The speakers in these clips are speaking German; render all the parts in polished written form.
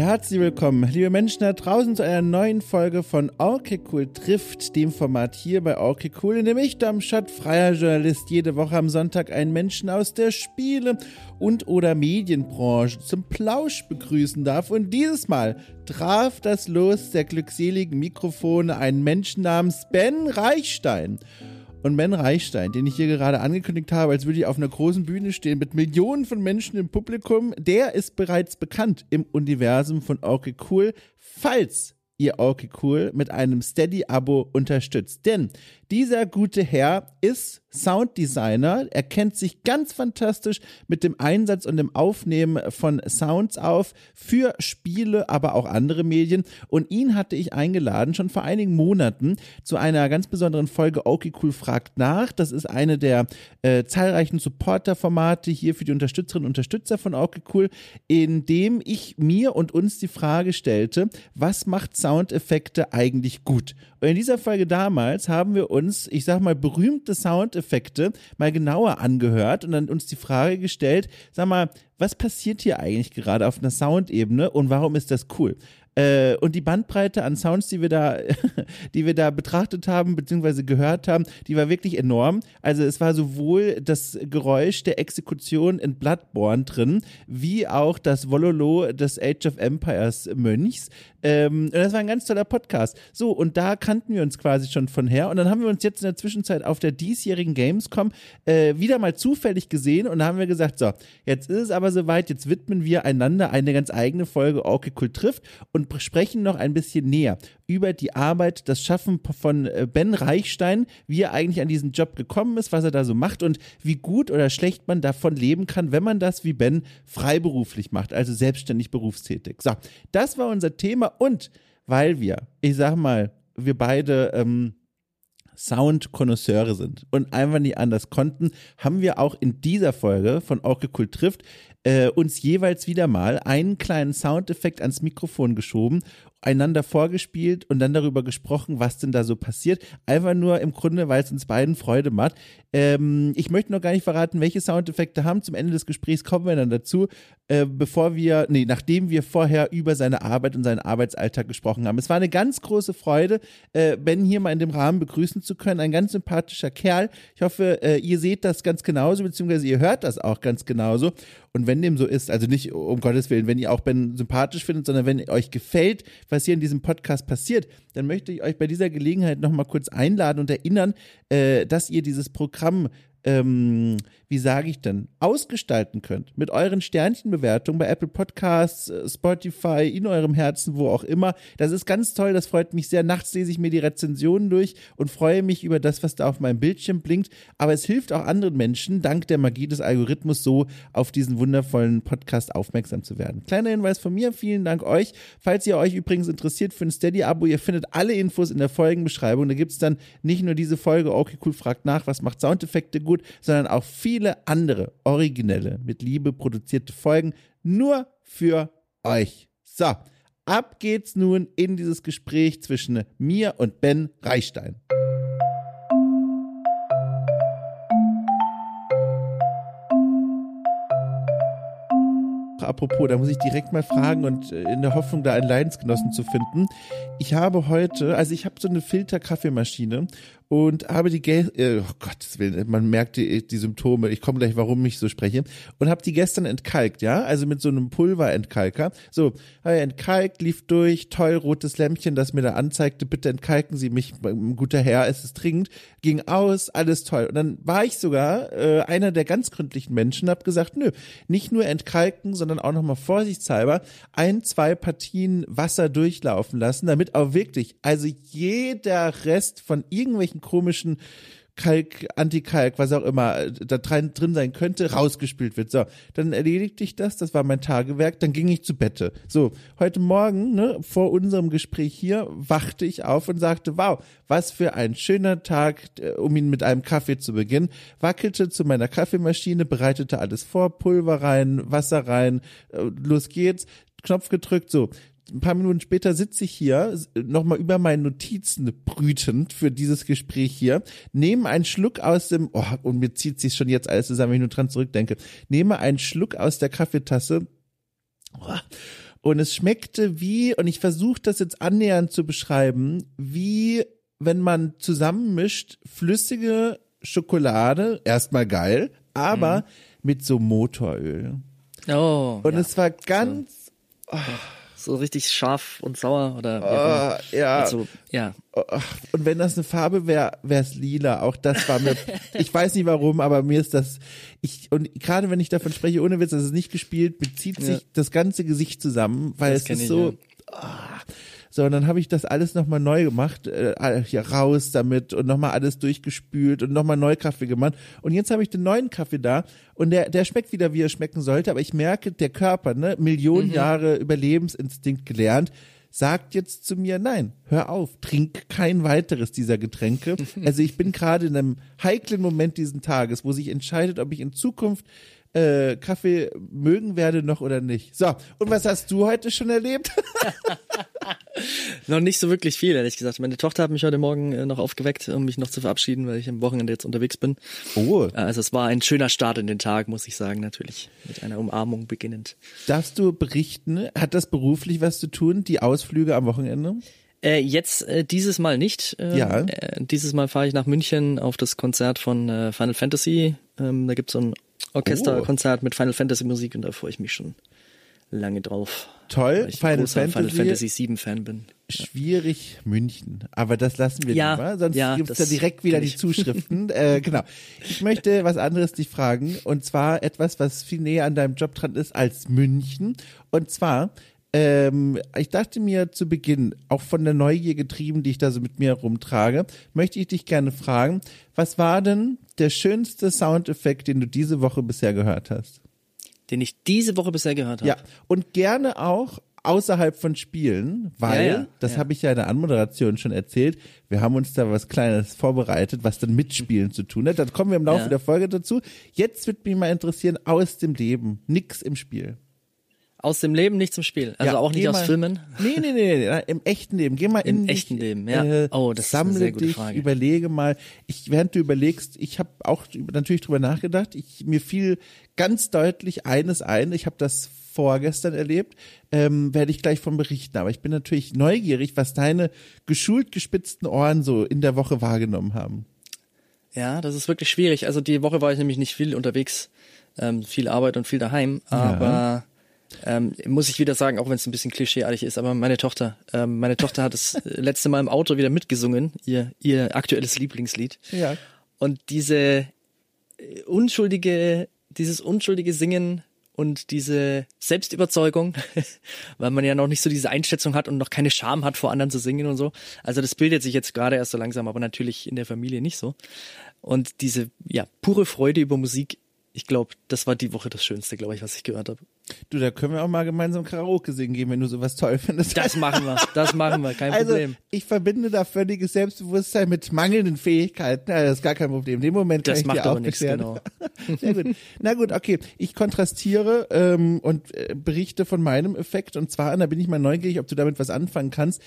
herzlich willkommen, liebe Menschen da draußen, zu einer neuen Folge von Okay Cool trifft, dem Format hier bei Okay Cool, in dem ich, Domschat, freier Journalist, jede Woche am Sonntag einen Menschen aus der Spiele- und oder Medienbranche zum Plausch begrüßen darf. Und dieses Mal traf das Los der glückseligen Mikrofone einen Menschen namens Ben Reichstein. Und Ben Reichstein, den ich hier gerade angekündigt habe, als würde ich auf einer großen Bühne stehen mit Millionen von Menschen im Publikum, der ist bereits bekannt im Universum von Okay Cool, falls ihr Okay Cool mit einem Steady-Abo unterstützt. Denn dieser gute Herr ist Sounddesigner, er kennt sich ganz fantastisch mit dem Einsatz und dem Aufnehmen von Sounds auf für Spiele, aber auch andere Medien, und ihn hatte ich eingeladen, schon vor einigen Monaten, zu einer ganz besonderen Folge Okay Cool fragt nach. Das ist eine der zahlreichen Supporter-Formate hier für die Unterstützerinnen und Unterstützer von Okay Cool, in dem ich mir und uns die Frage stellte, was macht Soundeffekte eigentlich gut? Und in dieser Folge damals haben wir uns, ich sag mal, berühmte Soundeffekte mal genauer angehört und dann uns die Frage gestellt, sag mal, was passiert hier eigentlich gerade auf einer Soundebene und warum ist das cool? Und die Bandbreite an Sounds, die wir da betrachtet haben, beziehungsweise gehört haben, die war wirklich enorm. Also es war sowohl das Geräusch der Exekution in Bloodborne drin, wie auch das Wololo des Age of Empires Mönchs. Und das war ein ganz toller Podcast. So, und da kannten wir uns quasi schon von her. Und dann haben wir uns jetzt in der Zwischenzeit auf der diesjährigen Gamescom wieder mal zufällig gesehen und da haben wir gesagt, so, jetzt ist es aber soweit, jetzt widmen wir einander eine ganz eigene Folge Okay Cool trifft und sprechen noch ein bisschen näher über die Arbeit, das Schaffen von Ben Reichstein, wie er eigentlich an diesen Job gekommen ist, was er da so macht und wie gut oder schlecht man davon leben kann, wenn man das wie Ben freiberuflich macht, also selbstständig berufstätig. So, das war unser Thema und weil wir, ich sag mal, wir beide Sound-Konnoisseure sind und einfach nicht anders konnten, haben wir auch in dieser Folge von Okay Cool trifft uns jeweils wieder mal einen kleinen Soundeffekt ans Mikrofon geschoben, einander vorgespielt und dann darüber gesprochen, was denn da so passiert. Einfach nur im Grunde, weil es uns beiden Freude macht. Ich möchte noch gar nicht verraten, welche Soundeffekte haben. Zum Ende des Gesprächs kommen wir dann dazu, nachdem wir vorher über seine Arbeit und seinen Arbeitsalltag gesprochen haben. Es war eine ganz große Freude, Ben hier mal in dem Rahmen begrüßen zu können. Ein ganz sympathischer Kerl. Ich hoffe, ihr seht das ganz genauso, beziehungsweise ihr hört das auch ganz genauso. Und wenn dem so ist, also nicht um Gottes Willen, wenn ihr auch Ben sympathisch findet, sondern wenn euch gefällt, was hier in diesem Podcast passiert, dann möchte ich euch bei dieser Gelegenheit nochmal kurz einladen und erinnern, dass ihr dieses Programm wie sage ich denn, ausgestalten könnt mit euren Sternchenbewertungen bei Apple Podcasts, Spotify, in eurem Herzen, wo auch immer. Das ist ganz toll, das freut mich sehr. Nachts lese ich mir die Rezensionen durch und freue mich über das, was da auf meinem Bildschirm blinkt. Aber es hilft auch anderen Menschen, dank der Magie des Algorithmus, so auf diesen wundervollen Podcast aufmerksam zu werden. Kleiner Hinweis von mir, vielen Dank euch. Falls ihr euch übrigens interessiert für ein Steady-Abo, ihr findet alle Infos in der Folgenbeschreibung. Da gibt es dann nicht nur diese Folge, Okay Cool fragt nach, was macht Soundeffekte gut, sondern auch viele andere, originelle, mit Liebe produzierte Folgen nur für euch. So, ab geht's nun in dieses Gespräch zwischen mir und Ben Reichstein. Apropos, da muss ich direkt mal fragen und in der Hoffnung, da einen Leidensgenossen zu finden. Ich habe heute, also ich habe so eine Filter-Kaffeemaschine und habe die, oh Gottes Willen, man merkt die Symptome, ich komme gleich, warum ich so spreche, und habe die gestern entkalkt, ja, also mit so einem Pulverentkalker. So, entkalkt, lief durch, toll, rotes Lämpchen, das mir da anzeigte, bitte entkalken Sie mich, guter Herr, es ist dringend, ging aus, alles toll. Und dann war ich sogar einer der ganz gründlichen Menschen, habe gesagt, nö, nicht nur entkalken, sondern auch nochmal vorsichtshalber 1-2 Partien Wasser durchlaufen lassen, damit auch wirklich, also jeder Rest von irgendwelchen komischen Kalk, Antikalk, was auch immer da drin sein könnte, rausgespült wird. So, dann erledigte ich das war mein Tagewerk, dann ging ich zu Bette. So, heute Morgen, vor unserem Gespräch hier, wachte ich auf und sagte, wow, was für ein schöner Tag, um ihn mit einem Kaffee zu beginnen. Wackelte zu meiner Kaffeemaschine, bereitete alles vor, Pulver rein, Wasser rein, los geht's, Knopf gedrückt, so. Ein paar Minuten später sitze ich hier, nochmal über meine Notizen brütend für dieses Gespräch hier, nehme einen Schluck aus dem, und mir zieht sich schon jetzt alles zusammen, wenn ich nur dran zurückdenke, nehme einen Schluck aus der Kaffeetasse Und es schmeckte wie, und ich versuche das jetzt annähernd zu beschreiben, wie wenn man zusammenmischt flüssige Schokolade, erstmal geil, aber mit so Motoröl. Oh. Und es war ganz... So richtig scharf und sauer oder ja. Also, ja. Und wenn das eine Farbe wäre, wäre es lila. Auch das war mir, ich weiß nicht warum, aber mir ist das, und gerade wenn ich davon spreche, ohne Witz, das ist nicht gespielt, bezieht sich das ganze Gesicht zusammen, weil Das es ist so, so, und dann habe ich das alles nochmal neu gemacht, hier raus damit und nochmal alles durchgespült und nochmal neu Kaffee gemacht. Und jetzt habe ich den neuen Kaffee da und der schmeckt wieder, wie er schmecken sollte, aber ich merke, der Körper, ne, Millionen Jahre Überlebensinstinkt gelernt, sagt jetzt zu mir, nein, hör auf, trink kein weiteres dieser Getränke. Also ich bin gerade in einem heiklen Moment diesen Tages, wo sich entscheidet, ob ich in Zukunft Kaffee mögen werde noch oder nicht. So, und was hast du heute schon erlebt? Noch nicht so wirklich viel, ehrlich gesagt. Meine Tochter hat mich heute Morgen noch aufgeweckt, um mich noch zu verabschieden, weil ich am Wochenende jetzt unterwegs bin. Oh. Also es war ein schöner Start in den Tag, muss ich sagen, natürlich. Mit einer Umarmung beginnend. Darfst du berichten, hat das beruflich was zu tun, die Ausflüge am Wochenende? Jetzt dieses Mal nicht. Dieses Mal fahre ich nach München auf das Konzert von Final Fantasy. Da gibt's so ein Orchesterkonzert mit Final Fantasy Musik und da freue ich mich schon lange drauf. Toll, weil ich ein großer Final Fantasy 7 Fan bin. Schwierig München, aber das lassen wir lieber, sonst gibt's da das direkt wieder die Zuschriften. Genau. Ich möchte was anderes dich fragen und zwar etwas, was viel näher an deinem Job dran ist als München. Und zwar, ich dachte mir zu Beginn, auch von der Neugier getrieben, die ich da so mit mir rumtrage, möchte ich dich gerne fragen, was war denn der schönste Soundeffekt, den du diese Woche bisher gehört hast? Den ich diese Woche bisher gehört habe. Ja, und gerne auch außerhalb von Spielen, weil, habe ich ja in der Anmoderation schon erzählt, wir haben uns da was Kleines vorbereitet, was dann mit Spielen zu tun hat. Dann kommen wir im Laufe der Folge dazu. Jetzt wird mich mal interessieren, aus dem Leben, nix im Spiel. Aus dem Leben, nicht zum Spiel. Also auch nicht aus Filmen? Nee, im echten Leben. Geh mal in echten Leben, ja. Das ist eine sehr gute Frage. Überlege mal. Während du überlegst, ich habe auch natürlich drüber nachgedacht. Mir fiel ganz deutlich eines ein. Ich habe das vorgestern erlebt, werde ich gleich von berichten. Aber ich bin natürlich neugierig, was deine geschult gespitzten Ohren so in der Woche wahrgenommen haben. Ja, das ist wirklich schwierig. Also die Woche war ich nämlich nicht viel unterwegs. Viel Arbeit und viel daheim. Aber muss ich wieder sagen, auch wenn es ein bisschen klischeeartig ist, aber meine Tochter hat das letzte Mal im Auto wieder mitgesungen, ihr aktuelles Lieblingslied. Ja. Und dieses unschuldige Singen und diese Selbstüberzeugung, weil man ja noch nicht so diese Einschätzung hat und noch keine Scham hat, vor anderen zu singen und so. Also das bildet sich jetzt gerade erst so langsam, aber natürlich in der Familie nicht so. Und diese, pure Freude über Musik, ich glaube, das war die Woche das Schönste, glaube ich, was ich gehört habe. Du, da können wir auch mal gemeinsam Karaoke singen gehen, wenn du sowas toll findest. Das machen wir, kein Problem. Ich verbinde da völliges Selbstbewusstsein mit mangelnden Fähigkeiten. Das ist gar kein Problem. In dem Moment kann das ich macht dir aber auch nichts, beschweren. genau. Sehr gut. Na gut, okay. Ich kontrastiere und berichte von meinem Effekt. Und zwar, da bin ich mal neugierig, ob du damit was anfangen kannst.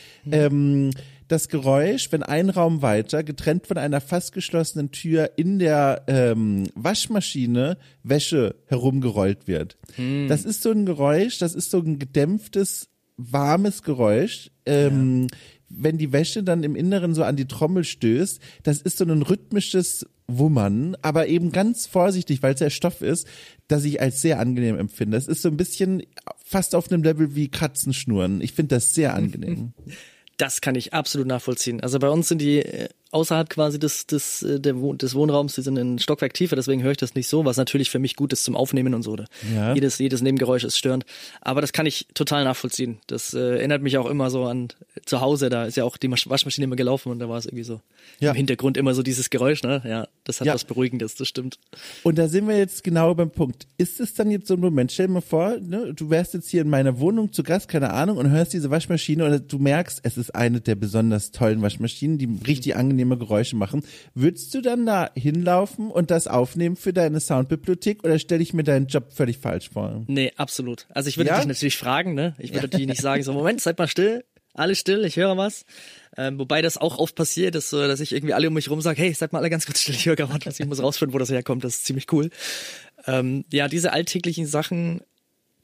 Das Geräusch, wenn ein Raum weiter, getrennt von einer fast geschlossenen Tür, in der Waschmaschine Wäsche herumgerollt wird. Das ist so ein Geräusch, das ist so ein gedämpftes, warmes Geräusch. Wenn die Wäsche dann im Inneren so an die Trommel stößt, das ist so ein rhythmisches Wummern, aber eben ganz vorsichtig, weil es ja Stoff ist, das ich als sehr angenehm empfinde. Es ist so ein bisschen fast auf einem Level wie Katzenschnurren. Ich finde das sehr angenehm. Das kann ich absolut nachvollziehen. Also bei uns sind die außerhalb quasi des Wohnraums, die sind in Stockwerk tiefer, deswegen höre ich das nicht so, was natürlich für mich gut ist zum Aufnehmen und so. Ja. Jedes Nebengeräusch ist störend. Aber das kann ich total nachvollziehen. Das erinnert mich auch immer so an zu Hause, da ist ja auch die Waschmaschine immer gelaufen und da war es irgendwie so im Hintergrund immer so dieses Geräusch, ne? Ja, das hat was Beruhigendes, das stimmt. Und da sind wir jetzt genau beim Punkt. Ist es dann jetzt so ein Moment, stell dir mal vor, ne, du wärst jetzt hier in meiner Wohnung zu Gast, keine Ahnung, und hörst diese Waschmaschine und du merkst, es ist eine der besonders tollen Waschmaschinen, die richtig angenehme Geräusche machen. Würdest du dann da hinlaufen und das aufnehmen für deine Soundbibliothek oder stelle ich mir deinen Job völlig falsch vor? Nee, absolut. Also ich würde dich natürlich fragen, ne? Ich würde natürlich nicht sagen, so Moment, seid mal still, alle still, ich höre was. Wobei das auch oft passiert ist, so, dass ich irgendwie alle um mich rum sage, hey, seid mal alle ganz kurz still, ich höre gerade was, ich muss rausfinden, wo das herkommt, das ist ziemlich cool. Diese alltäglichen Sachen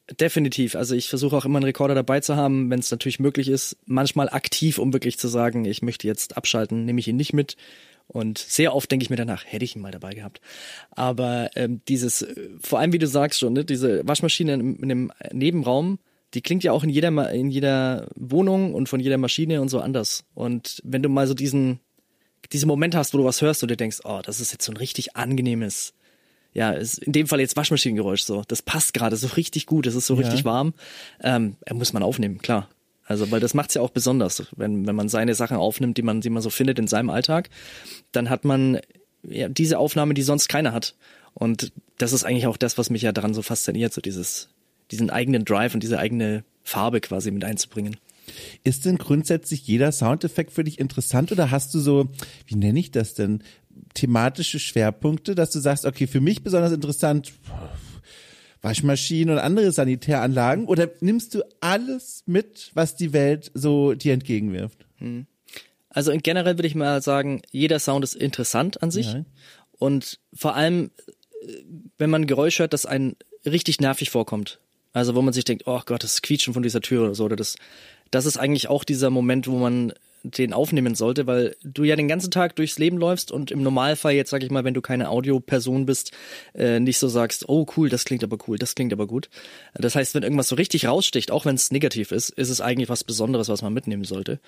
Definitiv. Also ich versuche auch immer einen Rekorder dabei zu haben, wenn es natürlich möglich ist. Manchmal aktiv, um wirklich zu sagen, ich möchte jetzt abschalten, nehme ich ihn nicht mit. Und sehr oft denke ich mir danach, hätte ich ihn mal dabei gehabt. Aber vor allem wie du sagst schon, ne, diese Waschmaschine in einem Nebenraum, die klingt ja auch in jeder Wohnung und von jeder Maschine und so anders. Und wenn du mal so diesen Moment hast, wo du was hörst und dir denkst, oh, das ist jetzt so ein richtig angenehmes, ja, ist in dem Fall jetzt Waschmaschinengeräusch so. Das passt gerade so richtig gut, es ist so richtig warm. Muss man aufnehmen, klar. Also, weil das macht's ja auch besonders, wenn man seine Sachen aufnimmt, die man so findet in seinem Alltag, dann hat man ja diese Aufnahme, die sonst keiner hat. Und das ist eigentlich auch das, was mich ja daran so fasziniert, so diesen eigenen Drive und diese eigene Farbe quasi mit einzubringen. Ist denn grundsätzlich jeder Soundeffekt für dich interessant oder hast du so, wie nenne ich das denn, thematische Schwerpunkte, dass du sagst, okay, für mich besonders interessant Waschmaschinen und andere Sanitäranlagen, oder nimmst du alles mit, was die Welt so dir entgegenwirft? Also generell würde ich mal sagen, jeder Sound ist interessant an sich und vor allem, wenn man ein Geräusch hört, das einen richtig nervig vorkommt. Also wo man sich denkt, oh Gott, das Quietschen von dieser Tür oder so, oder das ist eigentlich auch dieser Moment, wo man den aufnehmen sollte, weil du ja den ganzen Tag durchs Leben läufst und im Normalfall jetzt, sag ich mal, wenn du keine Audioperson bist, nicht so sagst, oh cool, das klingt aber cool, das klingt aber gut. Das heißt, wenn irgendwas so richtig raussticht, auch wenn es negativ ist es eigentlich was Besonderes, was man mitnehmen sollte.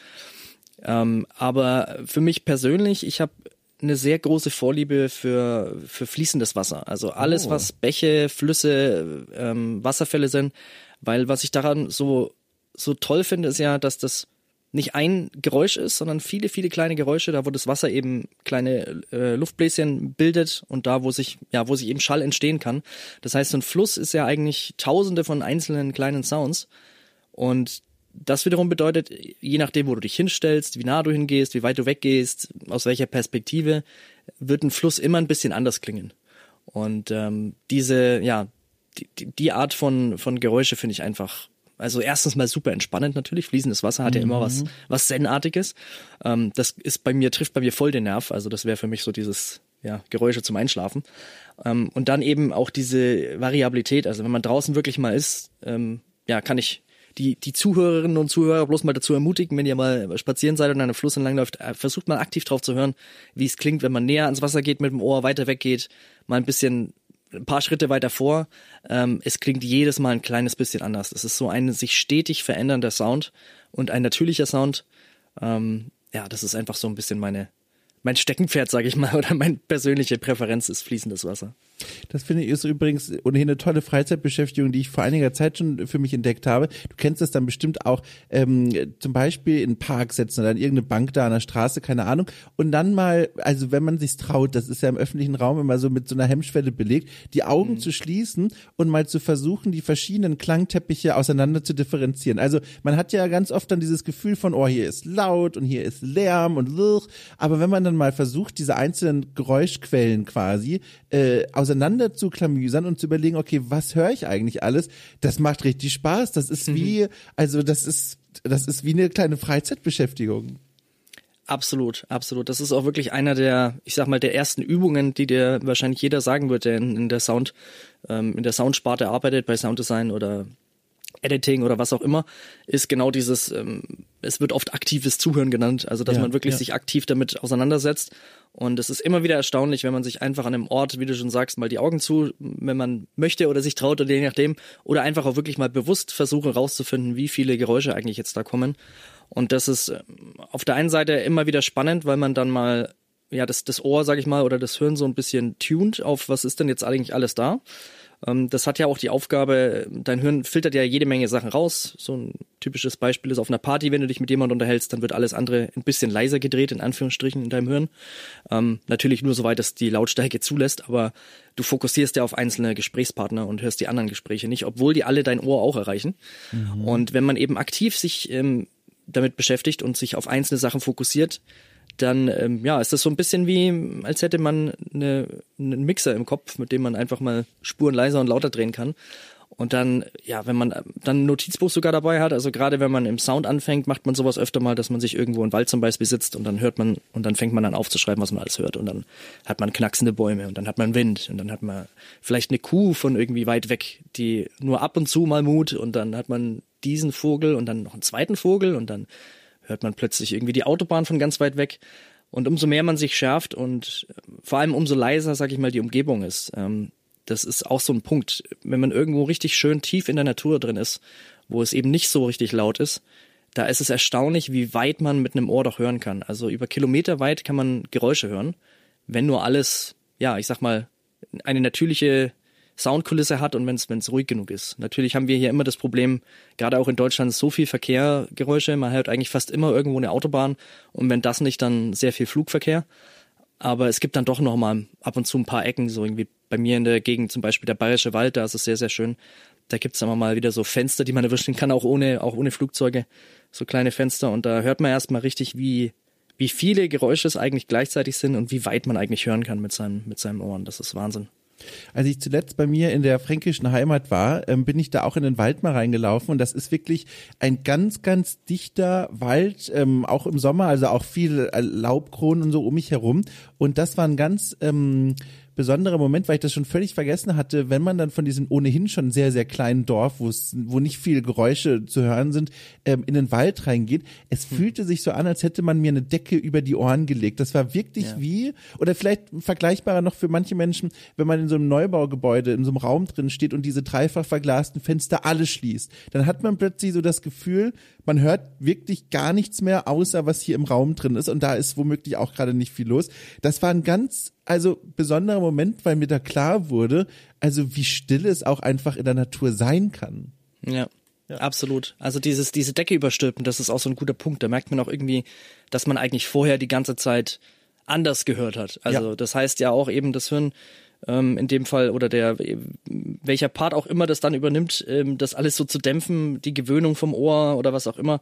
Aber für mich persönlich, ich habe eine sehr große Vorliebe für fließendes Wasser. Also alles, was Bäche, Flüsse, Wasserfälle sind, weil was ich daran so toll finde, ist ja, dass das nicht ein Geräusch ist, sondern viele, viele kleine Geräusche, da wo das Wasser eben kleine Luftbläschen bildet und da, wo sich eben Schall entstehen kann. Das heißt, so ein Fluss ist ja eigentlich tausende von einzelnen kleinen Sounds und das wiederum bedeutet, je nachdem, wo du dich hinstellst, wie nah du hingehst, wie weit du weggehst, aus welcher Perspektive, wird ein Fluss immer ein bisschen anders klingen. Und die Art von Geräusche finde ich einfach, also erstens mal super entspannend natürlich, fließendes Wasser hat ja immer was Zen-artiges. Trifft bei mir voll den Nerv, also das wäre für mich so dieses, Geräusche zum Einschlafen. Und dann eben auch diese Variabilität, also wenn man draußen wirklich mal ist, kann ich die Zuhörerinnen und Zuhörer bloß mal dazu ermutigen, wenn ihr mal spazieren seid und an einem Fluss entlang läuft, versucht mal aktiv drauf zu hören, wie es klingt, wenn man näher ans Wasser geht mit dem Ohr, weiter weg geht, mal ein paar Schritte weiter vor. Es klingt jedes Mal ein kleines bisschen anders. Es ist so ein sich stetig verändernder Sound und ein natürlicher Sound. Das ist einfach so ein bisschen mein Steckenpferd, sage ich mal, oder meine persönliche Präferenz ist fließendes Wasser. Das finde ich ist übrigens ohnehin eine tolle Freizeitbeschäftigung, die ich vor einiger Zeit schon für mich entdeckt habe. Du kennst das dann bestimmt auch, zum Beispiel in einen Park setzen oder an irgendeine Bank da an der Straße, keine Ahnung. Und dann mal, also wenn man sich's traut, das ist ja im öffentlichen Raum immer so mit so einer Hemmschwelle belegt, die Augen zu schließen und mal zu versuchen, die verschiedenen Klangteppiche auseinander zu differenzieren. Also man hat ja ganz oft dann dieses Gefühl von, oh, hier ist laut und hier ist Lärm und aber wenn man dann mal versucht, diese einzelnen Geräuschquellen quasi auseinander zu klamüsern und zu überlegen, okay, was höre ich eigentlich alles? Das macht richtig Spaß. Das ist wie eine kleine Freizeitbeschäftigung. Absolut, absolut. Das ist auch wirklich einer der, ich sag mal, der ersten Übungen, die dir wahrscheinlich jeder sagen wird, der in der Soundsparte arbeitet, bei Sounddesign oder Editing oder was auch immer, ist genau dieses, es wird oft aktives Zuhören genannt, also dass man wirklich sich aktiv damit auseinandersetzt. Und es ist immer wieder erstaunlich, wenn man sich einfach an einem Ort, wie du schon sagst, mal die Augen zu, wenn man möchte oder sich traut oder je nachdem, oder einfach auch wirklich mal bewusst versuchen rauszufinden, wie viele Geräusche eigentlich jetzt da kommen. Und das ist auf der einen Seite immer wieder spannend, weil man dann mal das Ohr, sag ich mal, oder das Hirn so ein bisschen tuned auf, was ist denn jetzt eigentlich alles da. Das hat ja auch die Aufgabe, dein Hirn filtert ja jede Menge Sachen raus. So ein typisches Beispiel ist auf einer Party, wenn du dich mit jemandem unterhältst, dann wird alles andere ein bisschen leiser gedreht, in Anführungsstrichen, in deinem Hirn. Natürlich nur soweit es die Lautstärke zulässt, aber du fokussierst ja auf einzelne Gesprächspartner und hörst die anderen Gespräche nicht, obwohl die alle dein Ohr auch erreichen. Und wenn man eben aktiv sich damit beschäftigt und sich auf einzelne Sachen fokussiert, dann ist das so ein bisschen wie, als hätte man einen Mixer im Kopf, mit dem man einfach mal Spuren leiser und lauter drehen kann. Und dann, ja, wenn man dann ein Notizbuch sogar dabei hat, also gerade wenn man im Sound anfängt, macht man sowas öfter mal, dass man sich irgendwo im Wald zum Beispiel sitzt und dann fängt man dann aufzuschreiben, was man alles hört. Und dann hat man knacksende Bäume und dann hat man Wind und dann hat man vielleicht eine Kuh von irgendwie weit weg, die nur ab und zu mal mut und dann hat man diesen Vogel und dann noch einen zweiten Vogel und dann hört man plötzlich irgendwie die Autobahn von ganz weit weg. Und umso mehr man sich schärft und vor allem umso leiser, sag ich mal, die Umgebung ist, das ist auch so ein Punkt. Wenn man irgendwo richtig schön tief in der Natur drin ist, wo es eben nicht so richtig laut ist, da ist es erstaunlich, wie weit man mit einem Ohr doch hören kann. Also über Kilometer weit kann man Geräusche hören, wenn nur alles, ja, ich sag mal, eine natürliche Soundkulisse hat und wenn es ruhig genug ist. Natürlich haben wir hier immer das Problem, gerade auch in Deutschland, so viel Verkehrgeräusche. Man hört eigentlich fast immer irgendwo eine Autobahn und wenn das nicht, dann sehr viel Flugverkehr. Aber es gibt dann doch noch mal ab und zu ein paar Ecken, so irgendwie bei mir in der Gegend, zum Beispiel der Bayerische Wald, da ist es sehr, sehr schön. Da gibt es immer mal wieder so Fenster, die man erwischen kann, auch ohne Flugzeuge, so kleine Fenster. Und da hört man erstmal richtig, wie viele Geräusche es eigentlich gleichzeitig sind und wie weit man eigentlich hören kann mit seinem Ohren. Das ist Wahnsinn. Als ich zuletzt bei mir in der fränkischen Heimat war, bin ich da auch in den Wald mal reingelaufen und das ist wirklich ein ganz, ganz dichter Wald, auch im Sommer, also auch viel Laubkronen und so um mich herum und das war ein ganz besonderer Moment, weil ich das schon völlig vergessen hatte, wenn man dann von diesem ohnehin schon sehr, sehr kleinen Dorf, wo nicht viele Geräusche zu hören sind, in den Wald reingeht. Es fühlte sich so an, als hätte man mir eine Decke über die Ohren gelegt. Das war wirklich oder vielleicht vergleichbarer noch für manche Menschen, wenn man in so einem Neubaugebäude, in so einem Raum drin steht und diese dreifach verglasten Fenster alle schließt. Dann hat man plötzlich so das Gefühl, man hört wirklich gar nichts mehr, außer was hier im Raum drin ist und da ist womöglich auch gerade nicht viel los. Das war ein ganz besonderer Moment, weil mir da klar wurde, also wie still es auch einfach in der Natur sein kann. Ja. Absolut. Also diese Decke überstülpen, das ist auch so ein guter Punkt. Da merkt man auch irgendwie, dass man eigentlich vorher die ganze Zeit anders gehört hat. Also das heißt ja auch eben das Hirn in dem Fall oder welcher Part auch immer das dann übernimmt, das alles so zu dämpfen, die Gewöhnung vom Ohr oder was auch immer,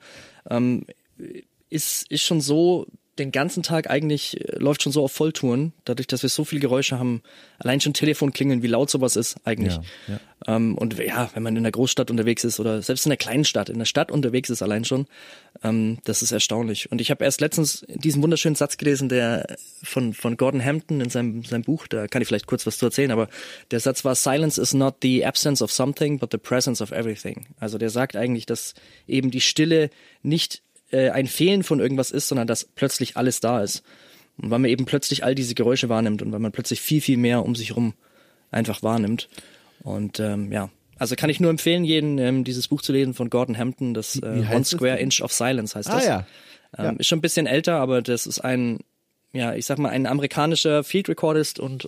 ist schon so den ganzen Tag eigentlich läuft schon so auf Volltouren, dadurch, dass wir so viele Geräusche haben. Allein schon Telefon klingeln, wie laut sowas ist eigentlich. Und ja, wenn man in der Großstadt unterwegs ist oder selbst in einer kleinen Stadt, in der Stadt unterwegs ist allein schon, das ist erstaunlich. Und ich habe erst letztens diesen wunderschönen Satz gelesen, der von Gordon Hampton in seinem Buch, da kann ich vielleicht kurz was zu erzählen, aber der Satz war, Silence is not the absence of something, but the presence of everything. Also der sagt eigentlich, dass eben die Stille nicht ein Fehlen von irgendwas ist, sondern dass plötzlich alles da ist. Und weil man eben plötzlich all diese Geräusche wahrnimmt und weil man plötzlich viel, viel mehr um sich herum einfach wahrnimmt. Und also kann ich nur empfehlen, jeden dieses Buch zu lesen von Gordon Hampton, das One Square Inch of Silence heißt das. Ist schon ein bisschen älter, aber das ist ein amerikanischer Field Recordist und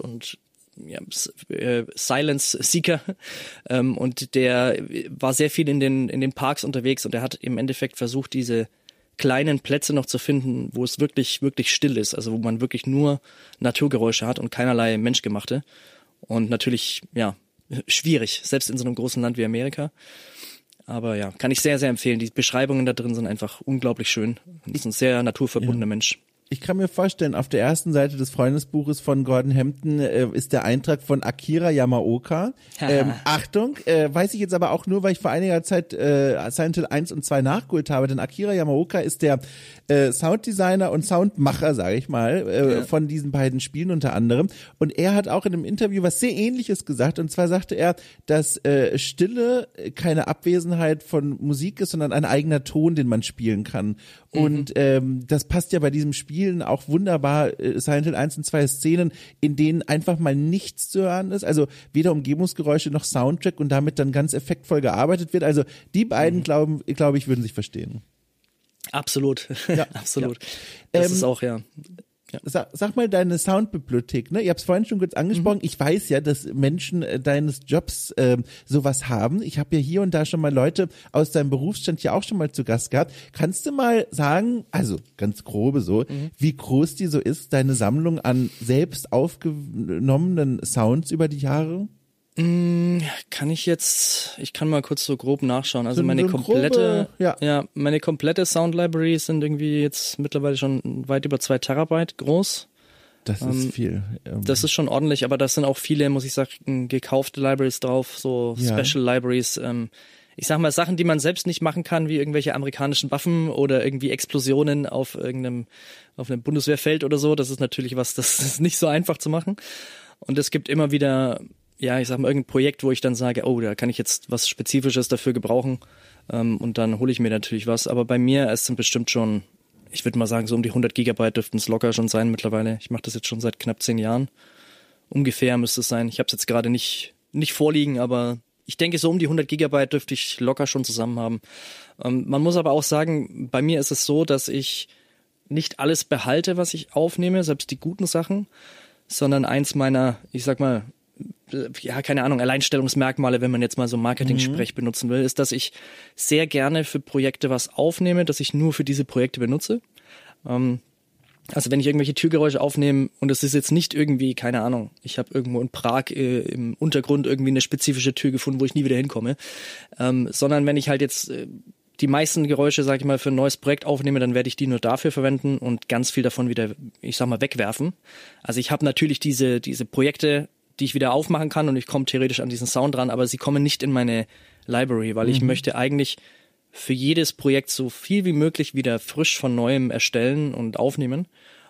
Silence Seeker und der war sehr viel in den Parks unterwegs und er hat im Endeffekt versucht, diese kleinen Plätze noch zu finden, wo es wirklich, wirklich still ist, also wo man wirklich nur Naturgeräusche hat und keinerlei menschgemachte. Und natürlich, schwierig, selbst in so einem großen Land wie Amerika. Aber ja, kann ich sehr, sehr empfehlen. Die Beschreibungen da drin sind einfach unglaublich schön. Das ist ein sehr naturverbundener Mensch. Ich kann mir vorstellen, auf der ersten Seite des Freundesbuches von Gordon Hampton ist der Eintrag von Akira Yamaoka. Achtung, weiß ich jetzt aber auch nur, weil ich vor einiger Zeit Silent Hill 1 und 2 nachgeholt habe, denn Akira Yamaoka ist der Sounddesigner und Soundmacher, sage ich mal, von diesen beiden Spielen unter anderem. Und er hat auch in einem Interview was sehr Ähnliches gesagt, und zwar sagte er, dass Stille keine Abwesenheit von Musik ist, sondern ein eigener Ton, den man spielen kann. Und das passt ja bei diesem Spiel auch wunderbar, Silent Hill 1 und 2 Szenen, in denen einfach mal nichts zu hören ist, also weder Umgebungsgeräusche noch Soundtrack und damit dann ganz effektvoll gearbeitet wird. Also die beiden, glaube ich, würden sich verstehen. Absolut, absolut. Das ist auch, Sag mal deine Soundbibliothek, ne? Ihr habt es vorhin schon kurz angesprochen. Ich weiß ja, dass Menschen deines Jobs sowas haben. Ich habe ja hier und da schon mal Leute aus deinem Berufsstand hier auch schon mal zu Gast gehabt. Kannst du mal sagen, also ganz grobe so, wie groß die so ist, deine Sammlung an selbst aufgenommenen Sounds über die Jahre? Ich kann mal kurz so grob nachschauen. Also meine komplette Sound Library sind irgendwie jetzt mittlerweile schon weit über 2 Terabyte groß. Das ist viel. Das ist schon ordentlich, aber das sind auch viele, muss ich sagen, gekaufte Libraries drauf, so Special Libraries. Ich sag mal, Sachen, die man selbst nicht machen kann, wie irgendwelche amerikanischen Waffen oder irgendwie Explosionen auf einem Bundeswehrfeld oder so. Das ist natürlich was, das ist nicht so einfach zu machen. Und es gibt immer wieder, ja, ich sag mal, irgendein Projekt, wo ich dann sage, oh, da kann ich jetzt was Spezifisches dafür gebrauchen. Und dann hole ich mir natürlich was. Aber bei mir, es sind bestimmt schon, ich würde mal sagen, so um die 100 Gigabyte dürften es locker schon sein mittlerweile. Ich mache das jetzt schon seit knapp 10 Jahren. Ungefähr müsste es sein. Ich habe es jetzt gerade nicht vorliegen, aber ich denke, so um die 100 Gigabyte dürfte ich locker schon zusammen haben. Man muss aber auch sagen, bei mir ist es so, dass ich nicht alles behalte, was ich aufnehme, selbst die guten Sachen, sondern eins meiner, ich sag mal, ja, keine Ahnung, Alleinstellungsmerkmale, wenn man jetzt mal so Marketing-Sprech benutzen will, ist, dass ich sehr gerne für Projekte was aufnehme, das ich nur für diese Projekte benutze. Also wenn ich irgendwelche Türgeräusche aufnehme und es ist jetzt nicht irgendwie, keine Ahnung, ich habe irgendwo in Prag im Untergrund irgendwie eine spezifische Tür gefunden, wo ich nie wieder hinkomme, sondern wenn ich halt jetzt die meisten Geräusche, sage ich mal, für ein neues Projekt aufnehme, dann werde ich die nur dafür verwenden und ganz viel davon wieder, ich sag mal, wegwerfen. Also ich habe natürlich diese Projekte, die ich wieder aufmachen kann und ich komme theoretisch an diesen Sound dran, aber sie kommen nicht in meine Library, weil ich möchte eigentlich für jedes Projekt so viel wie möglich wieder frisch von Neuem erstellen und aufnehmen,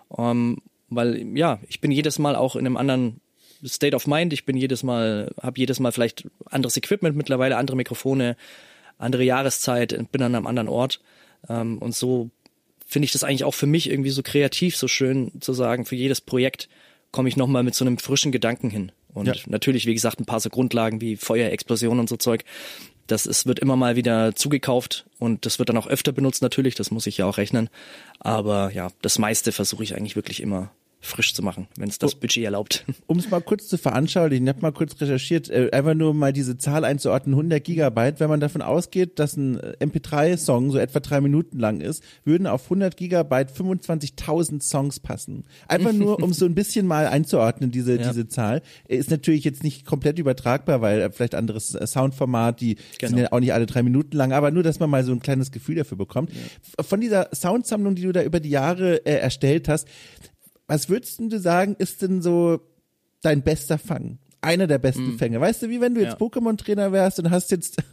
weil ja, ich bin jedes Mal auch in einem anderen State of Mind, habe jedes Mal vielleicht anderes Equipment mittlerweile, andere Mikrofone, andere Jahreszeit, bin an einem anderen Ort und so finde ich das eigentlich auch für mich irgendwie so kreativ, so schön zu sagen, für jedes Projekt komme ich nochmal mit so einem frischen Gedanken hin. Und natürlich, wie gesagt, ein paar so Grundlagen wie Feuer, Explosion und so Zeug. Wird immer mal wieder zugekauft und das wird dann auch öfter benutzt natürlich, das muss ich ja auch rechnen. Aber ja, das meiste versuche ich eigentlich wirklich immer frisch zu machen, wenn es das Budget erlaubt. Um es mal kurz zu veranschaulichen, ich habe mal kurz recherchiert, einfach nur mal diese Zahl einzuordnen, 100 Gigabyte, wenn man davon ausgeht, dass ein MP3-Song so etwa 3 Minuten lang ist, würden auf 100 Gigabyte 25.000 Songs passen. Einfach nur, um so ein bisschen mal einzuordnen, diese Zahl. Ist natürlich jetzt nicht komplett übertragbar, weil vielleicht anderes Soundformat, die sind ja auch nicht alle 3 Minuten lang, aber nur, dass man mal so ein kleines Gefühl dafür bekommt. Ja. Von dieser Soundsammlung, die du da über die Jahre erstellt hast, was würdest du sagen, ist denn so dein bester Fang? Einer der besten Fänge. Weißt du, wie wenn du jetzt Pokémon-Trainer wärst und hast jetzt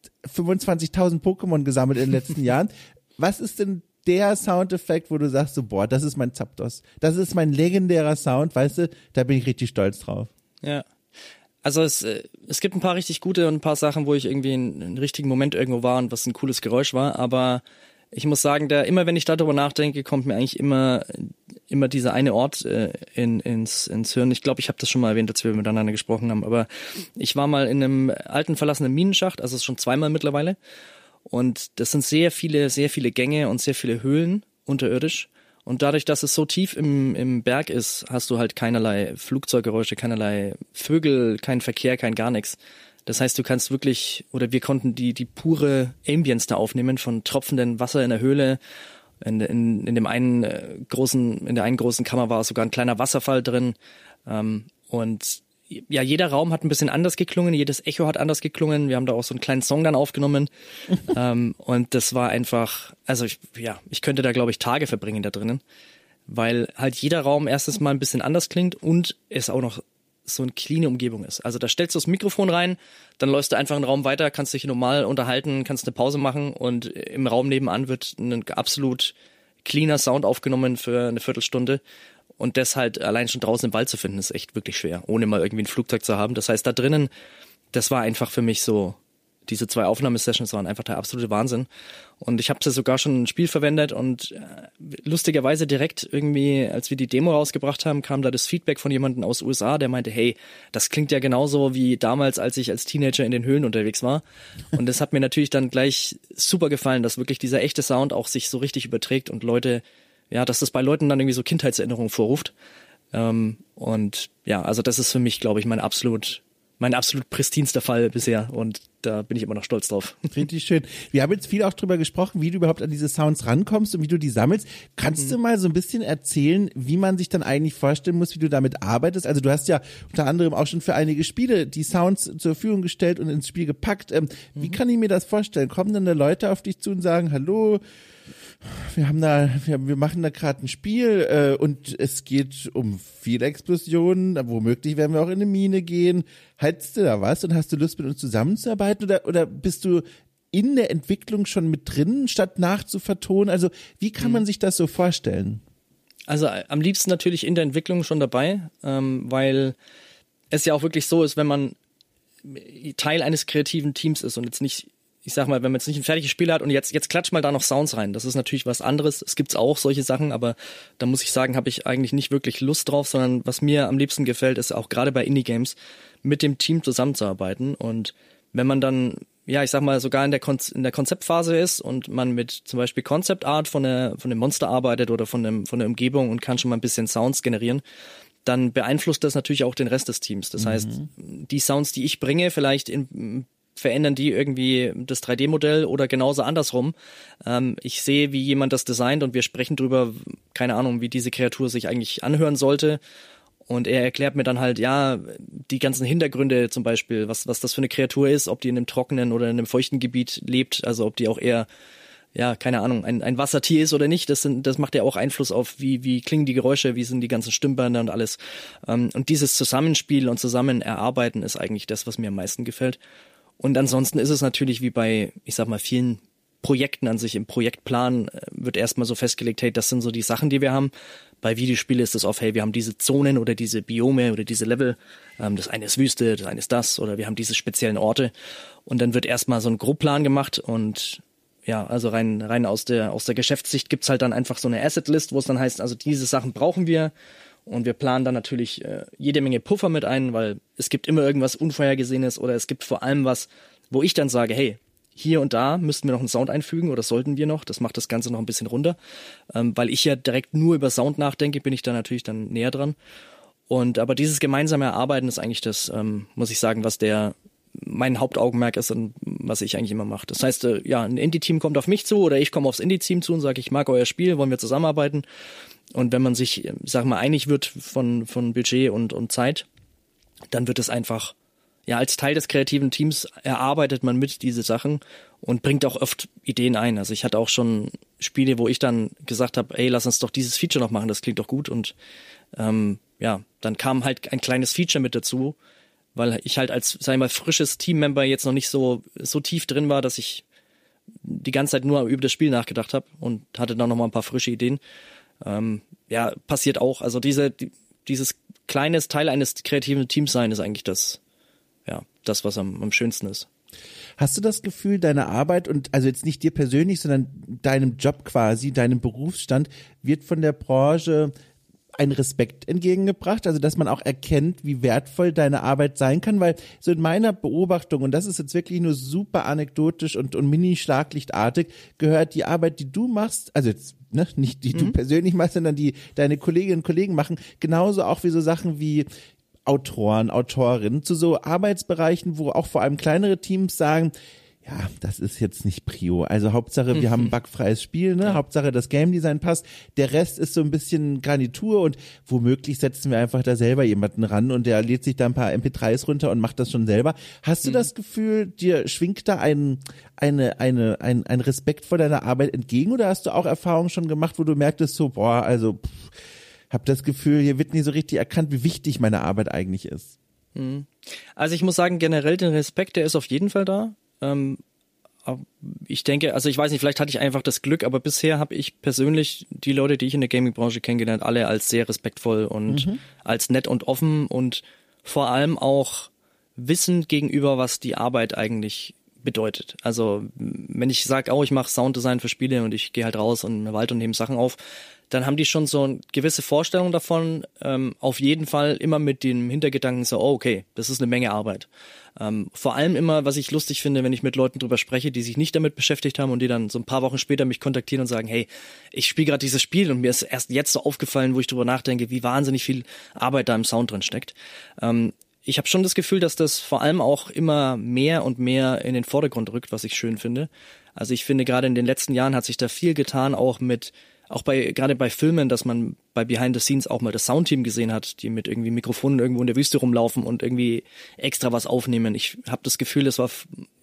25.000 Pokémon gesammelt in den letzten Jahren. Was ist denn der Soundeffekt, wo du sagst so, boah, das ist mein Zapdos. Das ist mein legendärer Sound, weißt du, da bin ich richtig stolz drauf. Ja. Also es gibt ein paar richtig gute und ein paar Sachen, wo ich irgendwie in einem richtigen Moment irgendwo war und was ein cooles Geräusch war, aber ich muss sagen, immer wenn ich darüber nachdenke, kommt mir eigentlich immer dieser eine Ort ins Hirn. Ich glaube, ich habe das schon mal erwähnt, als wir miteinander gesprochen haben, aber ich war mal in einem alten verlassenen Minenschacht, also schon 2-mal mittlerweile, und das sind sehr viele Gänge und sehr viele Höhlen unterirdisch. Und dadurch, dass es so tief im Berg ist, hast du halt keinerlei Flugzeuggeräusche, keinerlei Vögel, kein Verkehr, kein gar nichts. Das heißt, du kannst wirklich, oder wir konnten die pure Ambience da aufnehmen von tropfendem Wasser in der Höhle. In der einen großen Kammer war sogar ein kleiner Wasserfall drin. Und ja, jeder Raum hat ein bisschen anders geklungen, jedes Echo hat anders geklungen. Wir haben da auch so einen kleinen Song dann aufgenommen. Und das war einfach, also ich könnte da, glaube ich, Tage verbringen da drinnen. Weil halt jeder Raum erstens mal ein bisschen anders klingt und es auch noch so eine cleane Umgebung ist. Also da stellst du das Mikrofon rein, dann läufst du einfach einen Raum weiter, kannst dich normal unterhalten, kannst eine Pause machen und im Raum nebenan wird ein absolut cleaner Sound aufgenommen für eine Viertelstunde. Und das halt allein schon draußen im Wald zu finden, ist echt wirklich schwer, ohne mal irgendwie ein Flugzeug zu haben. Das heißt, da drinnen, das war einfach für mich so, diese 2 Aufnahmesessions waren einfach der absolute Wahnsinn. Und ich habe sie sogar schon ein Spiel verwendet und lustigerweise direkt irgendwie, als wir die Demo rausgebracht haben, kam da das Feedback von jemandem aus USA, der meinte, hey, das klingt ja genauso wie damals, als ich als Teenager in den Höhlen unterwegs war. Und das hat mir natürlich dann gleich super gefallen, dass wirklich dieser echte Sound auch sich so richtig überträgt und Leute, ja, dass das bei Leuten dann irgendwie so Kindheitserinnerungen vorruft. Und ja, also das ist für mich, glaube ich, mein absolut pristinster Fall bisher und da bin ich immer noch stolz drauf. Richtig schön. Wir haben jetzt viel auch drüber gesprochen, wie du überhaupt an diese Sounds rankommst und wie du die sammelst. Kannst du mal so ein bisschen erzählen, wie man sich dann eigentlich vorstellen muss, wie du damit arbeitest? Also du hast ja unter anderem auch schon für einige Spiele die Sounds zur Verfügung gestellt und ins Spiel gepackt. Wie kann ich mir das vorstellen? Kommen dann da Leute auf dich zu und sagen, hallo, wir machen da gerade ein Spiel und es geht um viele Explosionen, womöglich werden wir auch in eine Mine gehen. Hättest du da was und hast du Lust, mit uns zusammenzuarbeiten oder bist du in der Entwicklung schon mit drin, statt nachzuvertonen? Also wie kann man sich das so vorstellen? Also am liebsten natürlich in der Entwicklung schon dabei, weil es ja auch wirklich so ist, wenn man Teil eines kreativen Teams ist und jetzt nicht, ich sag mal, wenn man jetzt nicht ein fertiges Spiel hat und jetzt klatscht mal da noch Sounds rein. Das ist natürlich was anderes. Es gibt's auch solche Sachen, aber da muss ich sagen, habe ich eigentlich nicht wirklich Lust drauf, sondern was mir am liebsten gefällt, ist auch gerade bei Indie-Games mit dem Team zusammenzuarbeiten. Und wenn man dann, ja, ich sag mal, sogar in der Konzeptphase ist und man mit zum Beispiel Concept Art von dem Monster arbeitet oder von der Umgebung und kann schon mal ein bisschen Sounds generieren, dann beeinflusst das natürlich auch den Rest des Teams. Das heißt, die Sounds, die ich bringe, vielleicht verändern die irgendwie das 3D-Modell oder genauso andersrum. Ich sehe, wie jemand das designt und wir sprechen drüber, keine Ahnung, wie diese Kreatur sich eigentlich anhören sollte. Und er erklärt mir dann halt, ja, die ganzen Hintergründe zum Beispiel, was das für eine Kreatur ist, ob die in einem trockenen oder in einem feuchten Gebiet lebt, also ob die auch eher, ja, keine Ahnung, ein Wassertier ist oder nicht. Das macht ja auch Einfluss auf, wie klingen die Geräusche, wie sind die ganzen Stimmbänder und alles. Und dieses Zusammenspiel und zusammen erarbeiten ist eigentlich das, was mir am meisten gefällt. Und ansonsten ist es natürlich wie bei, ich sag mal, vielen Projekten an sich im Projektplan wird erstmal so festgelegt, hey, das sind so die Sachen, die wir haben. Bei Videospielen ist es oft, hey, wir haben diese Zonen oder diese Biome oder diese Level. Das eine ist Wüste, das eine ist das oder wir haben diese speziellen Orte. Und dann wird erstmal so ein Grobplan gemacht und ja, also rein aus der Geschäftssicht gibt's halt dann einfach so eine Asset-List, wo es dann heißt, also diese Sachen brauchen wir. Und wir planen dann natürlich jede Menge Puffer mit ein, weil es gibt immer irgendwas Unvorhergesehenes oder es gibt vor allem was, wo ich dann sage, hey, hier und da müssten wir noch einen Sound einfügen oder sollten wir noch. Das macht das Ganze noch ein bisschen runter. Weil ich ja direkt nur über Sound nachdenke, bin ich da natürlich dann näher dran. Aber dieses gemeinsame Erarbeiten ist eigentlich das, muss ich sagen, was mein Hauptaugenmerk ist und was ich eigentlich immer mache. Das heißt, ja, ein Indie-Team kommt auf mich zu oder ich komme aufs Indie-Team zu und sage, ich mag euer Spiel, wollen wir zusammenarbeiten? Und wenn man sich, sag mal, einig wird von Budget und Zeit, dann wird es einfach, ja, als Teil des kreativen Teams erarbeitet man mit diese Sachen und bringt auch oft Ideen ein. Also ich hatte auch schon Spiele, wo ich dann gesagt habe, ey, lass uns doch dieses Feature noch machen, das klingt doch gut. Und ja, dann kam halt ein kleines Feature mit dazu, weil ich halt als, sag ich mal, frisches Teammember jetzt noch nicht so tief drin war, dass ich die ganze Zeit nur über das Spiel nachgedacht habe und hatte dann noch mal ein paar frische Ideen. Ja, passiert auch. Also dieses kleines Teil eines kreativen Teams sein ist eigentlich das, was am schönsten ist. Hast du das Gefühl, deine Arbeit und also jetzt nicht dir persönlich, sondern deinem Job quasi, deinem Berufsstand wird von der Branche ein Respekt entgegengebracht, also dass man auch erkennt, wie wertvoll deine Arbeit sein kann, weil so in meiner Beobachtung, und das ist jetzt wirklich nur super anekdotisch und mini-schlaglichtartig, gehört die Arbeit, die du machst, also jetzt nicht die du persönlich machst, sondern die deine Kolleginnen und Kollegen machen, genauso auch wie so Sachen wie Autoren, Autorinnen, zu so Arbeitsbereichen, wo auch vor allem kleinere Teams sagen, ja, das ist jetzt nicht Prio. Also Hauptsache, wir haben ein bugfreies Spiel, ne? Ja. Hauptsache, das Game Design passt. Der Rest ist so ein bisschen Garnitur und womöglich setzen wir einfach da selber jemanden ran und der lädt sich da ein paar MP3s runter und macht das schon selber. Hast du das Gefühl, dir schwingt da ein Respekt vor deiner Arbeit entgegen oder hast du auch Erfahrungen schon gemacht, wo du merktest so, hab das Gefühl, hier wird nie so richtig erkannt, wie wichtig meine Arbeit eigentlich ist? Also ich muss sagen, generell den Respekt, der ist auf jeden Fall da. Ich denke, also ich weiß nicht, vielleicht hatte ich einfach das Glück, aber bisher habe ich persönlich die Leute, die ich in der Gaming-Branche kennengelernt, alle als sehr respektvoll und als nett und offen und vor allem auch wissend gegenüber, was die Arbeit eigentlich bedeutet. Also wenn ich sage, ich mache Sounddesign für Spiele und ich gehe halt raus in den Wald und nehme Sachen auf, dann haben die schon so eine gewisse Vorstellung davon, auf jeden Fall immer mit dem Hintergedanken so, okay, das ist eine Menge Arbeit. Vor allem immer, was ich lustig finde, wenn ich mit Leuten drüber spreche, die sich nicht damit beschäftigt haben und die dann so ein paar Wochen später mich kontaktieren und sagen, hey, ich spiele gerade dieses Spiel und mir ist erst jetzt so aufgefallen, wo ich drüber nachdenke, wie wahnsinnig viel Arbeit da im Sound drin steckt. Ich habe schon das Gefühl, dass das vor allem auch immer mehr und mehr in den Vordergrund rückt, was ich schön finde. Also ich finde, gerade in den letzten Jahren hat sich da viel getan, gerade bei Filmen, dass man bei Behind the Scenes auch mal das Soundteam gesehen hat, die mit irgendwie Mikrofonen irgendwo in der Wüste rumlaufen und irgendwie extra was aufnehmen. Ich habe das Gefühl, es war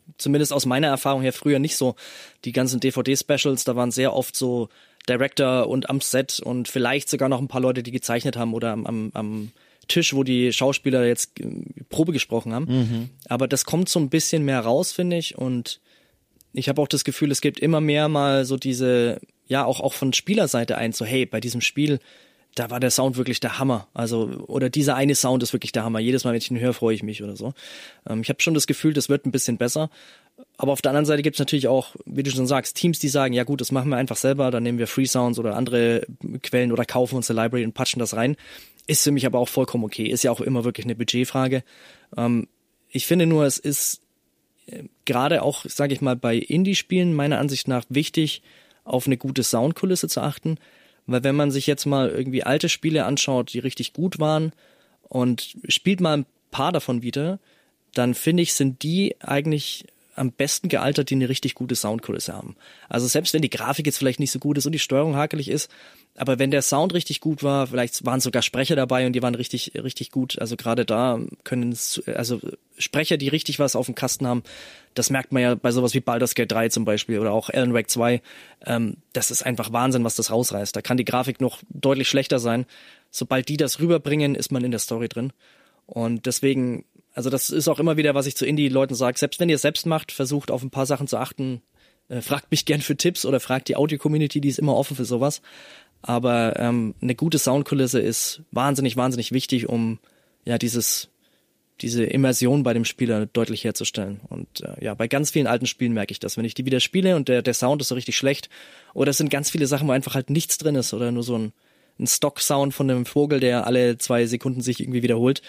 zumindest aus meiner Erfahrung her früher nicht so. Die ganzen DVD-Specials, da waren sehr oft so Director und am Set und vielleicht sogar noch ein paar Leute, die gezeichnet haben oder am Tisch, wo die Schauspieler jetzt Probe gesprochen haben. Aber das kommt so ein bisschen mehr raus, finde ich. Und ich habe auch das Gefühl, es gibt immer mehr mal so diese, ja, auch von Spielerseite ein, so hey, bei diesem Spiel, da war der Sound wirklich der Hammer. Also, oder dieser eine Sound ist wirklich der Hammer. Jedes Mal, wenn ich ihn höre, freue ich mich oder so. Ich habe schon das Gefühl, das wird ein bisschen besser. Aber auf der anderen Seite gibt es natürlich auch, wie du schon sagst, Teams, die sagen, ja gut, das machen wir einfach selber, dann nehmen wir Free Sounds oder andere Quellen oder kaufen uns eine Library und patchen das rein. Ist für mich aber auch vollkommen okay. Ist ja auch immer wirklich eine Budgetfrage. Ich finde nur, es ist gerade auch, sage ich mal, bei Indie-Spielen meiner Ansicht nach wichtig, auf eine gute Soundkulisse zu achten. Weil wenn man sich jetzt mal irgendwie alte Spiele anschaut, die richtig gut waren und spielt mal ein paar davon wieder, dann finde ich, sind die eigentlich am besten gealtert, die eine richtig gute Soundkulisse haben. Also selbst wenn die Grafik jetzt vielleicht nicht so gut ist und die Steuerung hakelig ist, aber wenn der Sound richtig gut war, vielleicht waren sogar Sprecher dabei und die waren richtig, richtig gut. Also gerade da also Sprecher, die richtig was auf dem Kasten haben, das merkt man ja bei sowas wie Baldur's Gate 3 zum Beispiel oder auch Alan Wake 2. Das ist einfach Wahnsinn, was das rausreißt. Da kann die Grafik noch deutlich schlechter sein. Sobald die das rüberbringen, ist man in der Story drin. Und deswegen, also das ist auch immer wieder, was ich zu Indie-Leuten sage, selbst wenn ihr es selbst macht, versucht auf ein paar Sachen zu achten, fragt mich gern für Tipps oder fragt die Audio-Community, die ist immer offen für sowas. Aber eine gute Soundkulisse ist wahnsinnig, wahnsinnig wichtig, um ja diese Immersion bei dem Spieler deutlich herzustellen. Und ja, bei ganz vielen alten Spielen merke ich das. Wenn ich die wieder spiele und der Sound ist so richtig schlecht, oder es sind ganz viele Sachen, wo einfach halt nichts drin ist oder nur so ein Stock-Sound von einem Vogel, der alle 2 Sekunden sich irgendwie wiederholt,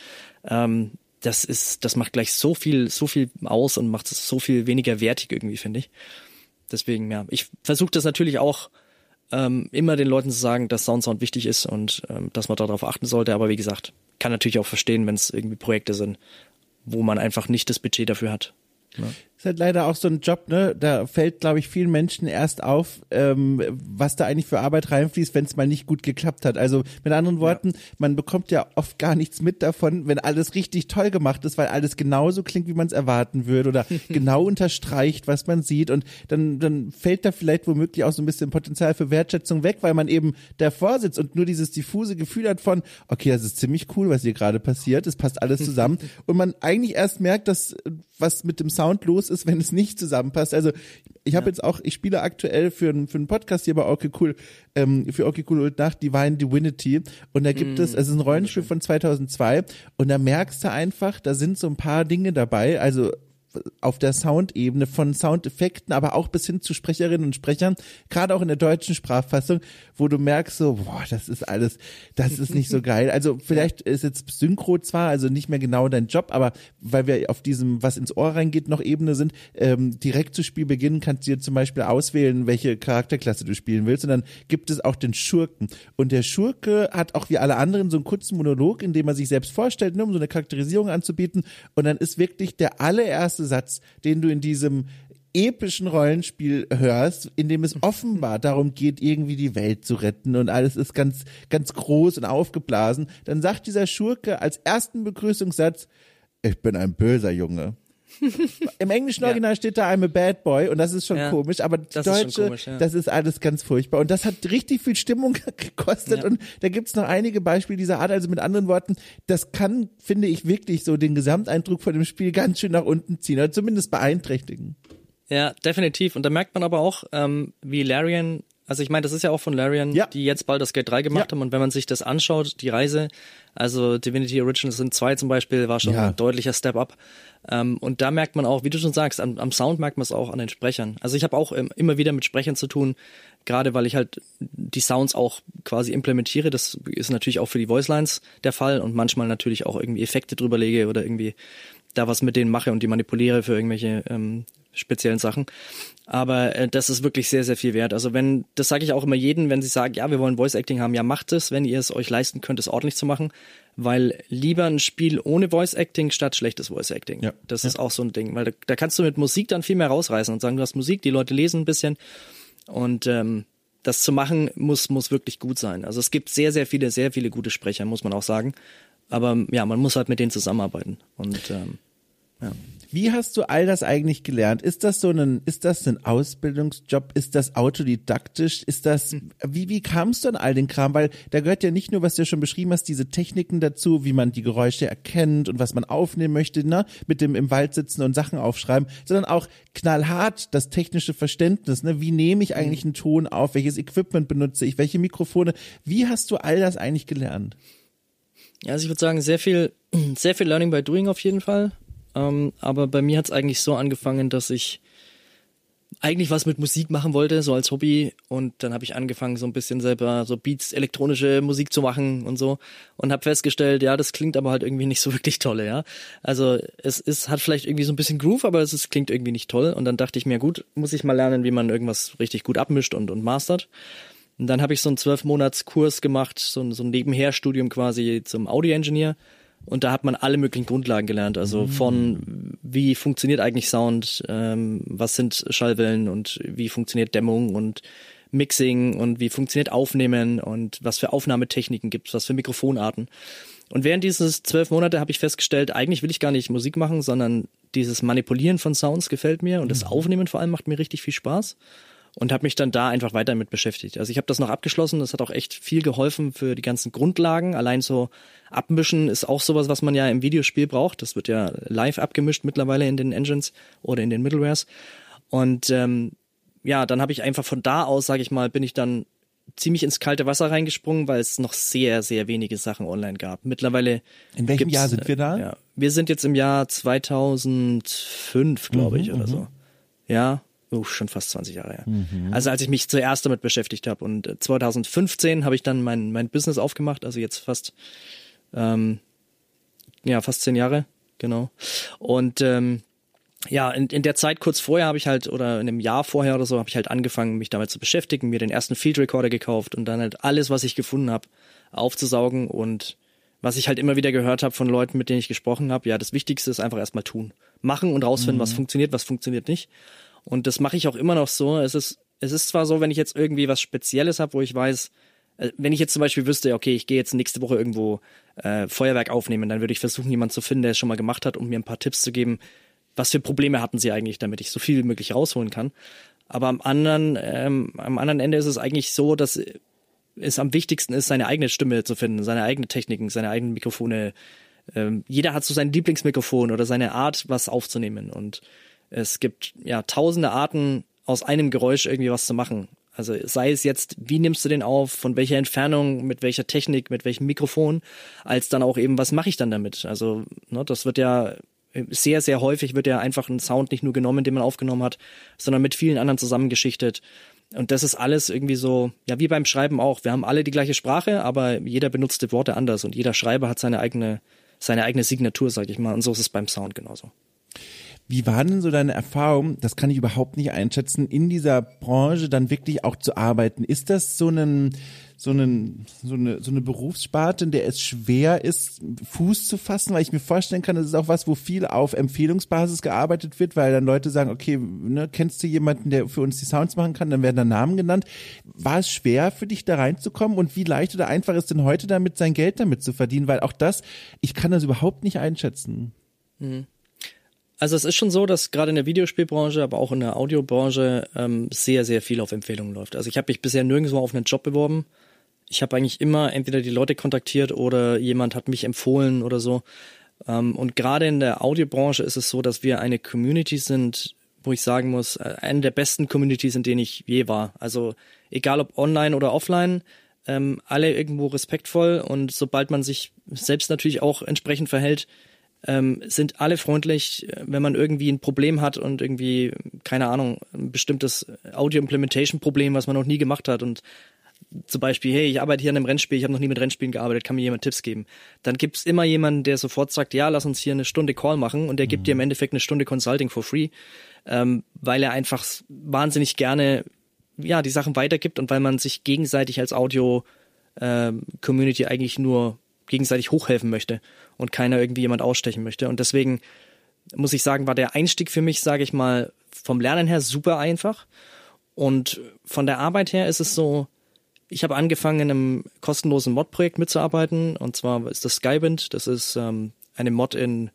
das macht gleich so viel aus und macht es so viel weniger wertig irgendwie, finde ich. Deswegen, ja, ich versuche das natürlich auch immer den Leuten zu sagen, dass Sound wichtig ist und dass man darauf achten sollte. Aber wie gesagt, kann natürlich auch verstehen, wenn es irgendwie Projekte sind, wo man einfach nicht das Budget dafür hat. Ja. Ist halt leider auch so ein Job, ne? Da fällt, glaube ich, vielen Menschen erst auf, was da eigentlich für Arbeit reinfließt, wenn es mal nicht gut geklappt hat. Also mit anderen Worten, man bekommt ja oft gar nichts mit davon, wenn alles richtig toll gemacht ist, weil alles genauso klingt, wie man es erwarten würde oder genau unterstreicht, was man sieht. Und dann fällt da vielleicht womöglich auch so ein bisschen Potenzial für Wertschätzung weg, weil man eben davor sitzt und nur dieses diffuse Gefühl hat von, okay, das ist ziemlich cool, was hier gerade passiert, es passt alles zusammen. Und man eigentlich erst merkt, dass was mit dem Sound los ist, wenn es nicht zusammenpasst. Also ich habe jetzt auch, ich spiele aktuell für einen Podcast hier bei Okay Cool, für Okay Cool und Nacht Divine Divinity und da gibt es ist ein Rollenspiel von 2002 und da merkst du einfach, da sind so ein paar Dinge dabei, also auf der Soundebene von Soundeffekten, aber auch bis hin zu Sprecherinnen und Sprechern, gerade auch in der deutschen Sprachfassung, wo du merkst so, boah, das ist nicht so geil. Also vielleicht ist jetzt Synchro zwar, also nicht mehr genau dein Job, aber weil wir auf diesem, was ins Ohr reingeht, noch Ebene sind, direkt zu Spielbeginn kannst du dir zum Beispiel auswählen, welche Charakterklasse du spielen willst und dann gibt es auch den Schurken. Und der Schurke hat auch wie alle anderen so einen kurzen Monolog, in dem er sich selbst vorstellt, ne, um so eine Charakterisierung anzubieten und dann ist wirklich der allererste Satz, den du in diesem epischen Rollenspiel hörst, in dem es offenbar darum geht, irgendwie die Welt zu retten und alles ist ganz, ganz groß und aufgeblasen, dann sagt dieser Schurke als ersten Begrüßungssatz, ich bin ein böser Junge. Im englischen Original steht da I'm a bad boy und das ist schon komisch, aber das Deutsche, komisch, das ist alles ganz furchtbar und das hat richtig viel Stimmung gekostet und da gibt's noch einige Beispiele dieser Art, also mit anderen Worten, das kann, finde ich, wirklich so den Gesamteindruck von dem Spiel ganz schön nach unten ziehen oder zumindest beeinträchtigen. Ja, definitiv und da merkt man aber auch, wie Larian, also ich meine, das ist ja auch von Larian, die jetzt Baldur's Gate 3 gemacht haben und wenn man sich das anschaut, die Reise, also Divinity Original Sin 2 zum Beispiel, war schon ein deutlicher Step-up. Und da merkt man auch, wie du schon sagst, am Sound merkt man es auch an den Sprechern. Also ich habe auch immer wieder mit Sprechern zu tun, gerade weil ich halt die Sounds auch quasi implementiere. Das ist natürlich auch für die Voicelines der Fall und manchmal natürlich auch irgendwie Effekte drüber lege oder irgendwie da was mit denen mache und die manipuliere für irgendwelche speziellen Sachen. Aber das ist wirklich sehr, sehr viel wert. Also das sage ich auch immer jedem, wenn sie sagen, ja, wir wollen Voice Acting haben, ja, macht es, wenn ihr es euch leisten könnt, es ordentlich zu machen, weil lieber ein Spiel ohne Voice Acting statt schlechtes Voice Acting. Ja. Das ist auch so ein Ding, weil da kannst du mit Musik dann viel mehr rausreißen und sagen, du hast Musik, die Leute lesen ein bisschen und das zu machen muss wirklich gut sein. Also es gibt sehr, sehr viele gute Sprecher, muss man auch sagen. Aber ja, man muss halt mit denen zusammenarbeiten und ja. Wie hast du all das eigentlich gelernt? Ist das ein Ausbildungsjob? Ist das autodidaktisch? Wie kamst du an all den Kram? Weil da gehört ja nicht nur, was du ja schon beschrieben hast, diese Techniken dazu, wie man die Geräusche erkennt und was man aufnehmen möchte, ne? Mit dem im Wald sitzen und Sachen aufschreiben, sondern auch knallhart das technische Verständnis, ne? Wie nehme ich eigentlich einen Ton auf? Welches Equipment benutze ich? Welche Mikrofone? Wie hast du all das eigentlich gelernt? Ja, also ich würde sagen, sehr viel Learning by Doing auf jeden Fall. Aber bei mir hat es eigentlich so angefangen, dass ich eigentlich was mit Musik machen wollte, so als Hobby. Und dann habe ich angefangen, so ein bisschen selber so Beats, elektronische Musik zu machen und so. Und habe festgestellt, ja, das klingt aber halt irgendwie nicht so wirklich toll, ja. Also hat vielleicht irgendwie so ein bisschen Groove, aber klingt irgendwie nicht toll. Und dann dachte ich mir, gut, muss ich mal lernen, wie man irgendwas richtig gut abmischt und mastert. Und dann habe ich so einen 12-Monats-Kurs gemacht, so ein Nebenherstudium quasi zum Audio-Engineer. Und da hat man alle möglichen Grundlagen gelernt, also von wie funktioniert eigentlich Sound, was sind Schallwellen und wie funktioniert Dämmung und Mixing und wie funktioniert Aufnehmen und was für Aufnahmetechniken gibt's, was für Mikrofonarten. Und während dieses 12 Monate habe ich festgestellt, eigentlich will ich gar nicht Musik machen, sondern dieses Manipulieren von Sounds gefällt mir und das Aufnehmen vor allem macht mir richtig viel Spaß. Und habe mich dann da einfach weiter mit beschäftigt. Also ich habe das noch abgeschlossen, das hat auch echt viel geholfen für die ganzen Grundlagen. Allein so abmischen ist auch sowas, was man ja im Videospiel braucht. Das wird ja live abgemischt mittlerweile in den Engines oder in den Middlewares. Und dann habe ich einfach von da aus, sage ich mal, bin ich dann ziemlich ins kalte Wasser reingesprungen, weil es noch sehr, sehr wenige Sachen online gab. Mittlerweile in welchem Jahr sind wir da? Ja, wir sind jetzt im Jahr 2005, glaube ich, oder so. Ja, schon fast 20 Jahre her. Also als ich mich zuerst damit beschäftigt habe. Und 2015 habe ich dann mein Business aufgemacht, also jetzt fast 10 Jahre, genau. Und in der Zeit kurz vorher habe ich halt, oder in einem Jahr vorher oder so, habe ich halt angefangen, mich damit zu beschäftigen, mir den ersten Field Recorder gekauft und dann halt alles, was ich gefunden habe, aufzusaugen. Und was ich halt immer wieder gehört habe von Leuten, mit denen ich gesprochen habe, ja, das Wichtigste ist einfach erstmal tun. Machen und rausfinden, was funktioniert nicht. Und das mache ich auch immer noch so. Es ist zwar so, wenn ich jetzt irgendwie was Spezielles habe, wo ich weiß, wenn ich jetzt zum Beispiel wüsste, okay, ich gehe jetzt nächste Woche irgendwo Feuerwerk aufnehmen, dann würde ich versuchen, jemanden zu finden, der es schon mal gemacht hat, um mir ein paar Tipps zu geben, was für Probleme hatten sie eigentlich, damit ich so viel wie möglich rausholen kann. Aber am anderen Ende ist es eigentlich so, dass es am wichtigsten ist, seine eigene Stimme zu finden, seine eigenen Techniken, seine eigenen Mikrofone. Jeder hat so sein Lieblingsmikrofon oder seine Art, was aufzunehmen. Und es gibt ja tausende Arten, aus einem Geräusch irgendwie was zu machen. Also sei es jetzt, wie nimmst du den auf, von welcher Entfernung, mit welcher Technik, mit welchem Mikrofon, als dann auch eben, was mache ich dann damit? Also das wird ja sehr, sehr häufig wird ja einfach ein Sound nicht nur genommen, den man aufgenommen hat, sondern mit vielen anderen zusammengeschichtet. Und das ist alles irgendwie so, ja, wie beim Schreiben auch. Wir haben alle die gleiche Sprache, aber jeder benutzt die Worte anders und jeder Schreiber hat seine eigene Signatur, sag ich mal. Und so ist es beim Sound genauso. Wie war denn so deine Erfahrung, das kann ich überhaupt nicht einschätzen, in dieser Branche dann wirklich auch zu arbeiten? Ist das so eine Berufssparte, in der es schwer ist, Fuß zu fassen? Weil ich mir vorstellen kann, das ist auch was, wo viel auf Empfehlungsbasis gearbeitet wird, weil dann Leute sagen, okay, kennst du jemanden, der für uns die Sounds machen kann? Dann werden da Namen genannt. War es schwer für dich, da reinzukommen? Und wie leicht oder einfach ist denn heute damit, sein Geld damit zu verdienen? Weil auch das, ich kann das überhaupt nicht einschätzen. Also es ist schon so, dass gerade in der Videospielbranche, aber auch in der Audiobranche sehr, sehr viel auf Empfehlungen läuft. Also ich habe mich bisher nirgendwo auf einen Job beworben. Ich habe eigentlich immer entweder die Leute kontaktiert oder jemand hat mich empfohlen oder so. Und gerade in der Audiobranche ist es so, dass wir eine Community sind, wo ich sagen muss, eine der besten Communities, in denen ich je war. Also egal ob online oder offline, alle irgendwo respektvoll und sobald man sich selbst natürlich auch entsprechend verhält, sind alle freundlich, wenn man irgendwie ein Problem hat und irgendwie, keine Ahnung, ein bestimmtes Audio-Implementation-Problem, was man noch nie gemacht hat und zum Beispiel, hey, ich arbeite hier an einem Rennspiel, ich habe noch nie mit Rennspielen gearbeitet, kann mir jemand Tipps geben? Dann gibt's immer jemanden, der sofort sagt, ja, lass uns hier eine Stunde Call machen und der gibt dir im Endeffekt eine Stunde Consulting for free, weil er einfach wahnsinnig gerne die Sachen weitergibt und weil man sich gegenseitig als Audio-Community eigentlich nur gegenseitig hochhelfen möchte und keiner irgendwie jemand ausstechen möchte. Und deswegen muss ich sagen, war der Einstieg für mich, sage ich mal, vom Lernen her super einfach. Und von der Arbeit her ist es so, ich habe angefangen, in einem kostenlosen Mod-Projekt mitzuarbeiten. Und zwar ist das Skybind. Das ist eine Mod in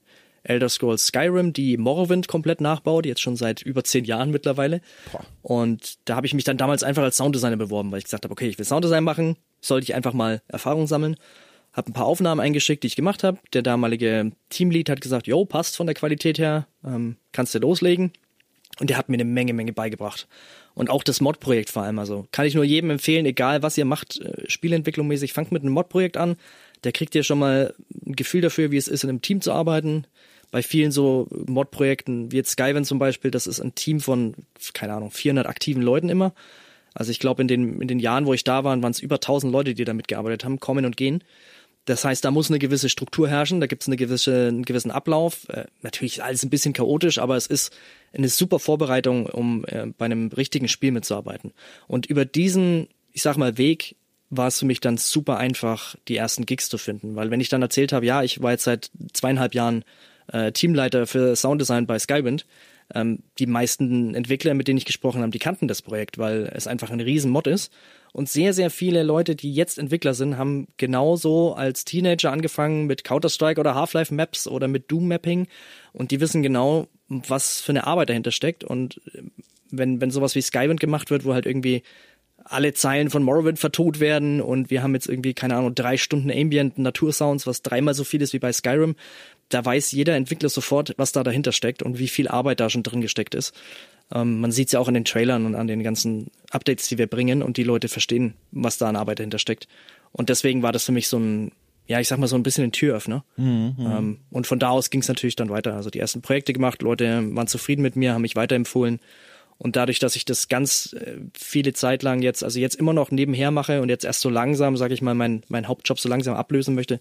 Elder Scrolls Skyrim, die Morrowind komplett nachbaut, jetzt schon seit über 10 Jahren mittlerweile. Boah. Und da habe ich mich dann damals einfach als Sounddesigner beworben, weil ich gesagt habe, okay, ich will Sounddesign machen, sollte ich einfach mal Erfahrung sammeln. Habe ein paar Aufnahmen eingeschickt, die ich gemacht habe. Der damalige Teamlead hat gesagt, jo, passt von der Qualität her, kannst du loslegen. Und der hat mir eine Menge beigebracht. Und auch das Mod-Projekt vor allem. Also kann ich nur jedem empfehlen, egal was ihr macht, spielentwicklungsmäßig, fangt mit einem Mod-Projekt an. Der kriegt ihr schon mal ein Gefühl dafür, wie es ist, in einem Team zu arbeiten. Bei vielen so Mod-Projekten, wie jetzt Skywind zum Beispiel, das ist ein Team von, keine Ahnung, 400 aktiven Leuten immer. Also ich glaube, in den Jahren, wo ich da war, waren es über 1000 Leute, die da mitgearbeitet haben, kommen und gehen. Das heißt, da muss eine gewisse Struktur herrschen, da gibt es einen gewissen Ablauf. Natürlich ist alles ein bisschen chaotisch, aber es ist eine super Vorbereitung, um bei einem richtigen Spiel mitzuarbeiten. Und über diesen, ich sag mal, Weg war es für mich dann super einfach, die ersten Gigs zu finden. Weil wenn ich dann erzählt habe, ja, ich war jetzt seit 2,5 Jahren Teamleiter für Sounddesign bei Skywind, die meisten Entwickler, mit denen ich gesprochen habe, die kannten das Projekt, weil es einfach ein riesen Mod ist. Und sehr viele Leute, die jetzt Entwickler sind, haben genauso als Teenager angefangen mit Counter-Strike oder Half-Life Maps oder mit Doom-Mapping. Und die wissen genau, was für eine Arbeit dahinter steckt. Und wenn sowas wie Skywind gemacht wird, wo halt irgendwie alle Zeilen von Morrowind vertont werden und wir haben jetzt irgendwie, keine Ahnung, 3 Stunden Ambient Natursounds, was 3-mal so viel ist wie bei Skyrim, da weiß jeder Entwickler sofort, was da dahinter steckt und wie viel Arbeit da schon drin gesteckt ist. Man sieht es ja auch in den Trailern und an den ganzen Updates, die wir bringen, und die Leute verstehen, was da an Arbeit dahinter steckt. Und deswegen war das für mich so ein, ja, ich sag mal so ein bisschen ein Türöffner. Und von da aus ging es natürlich dann weiter. Also die ersten Projekte gemacht, Leute waren zufrieden mit mir, haben mich weiterempfohlen. Und dadurch, dass ich das ganz viele Zeit lang jetzt immer noch nebenher mache und jetzt erst so langsam, sage ich mal, mein Hauptjob so langsam ablösen möchte,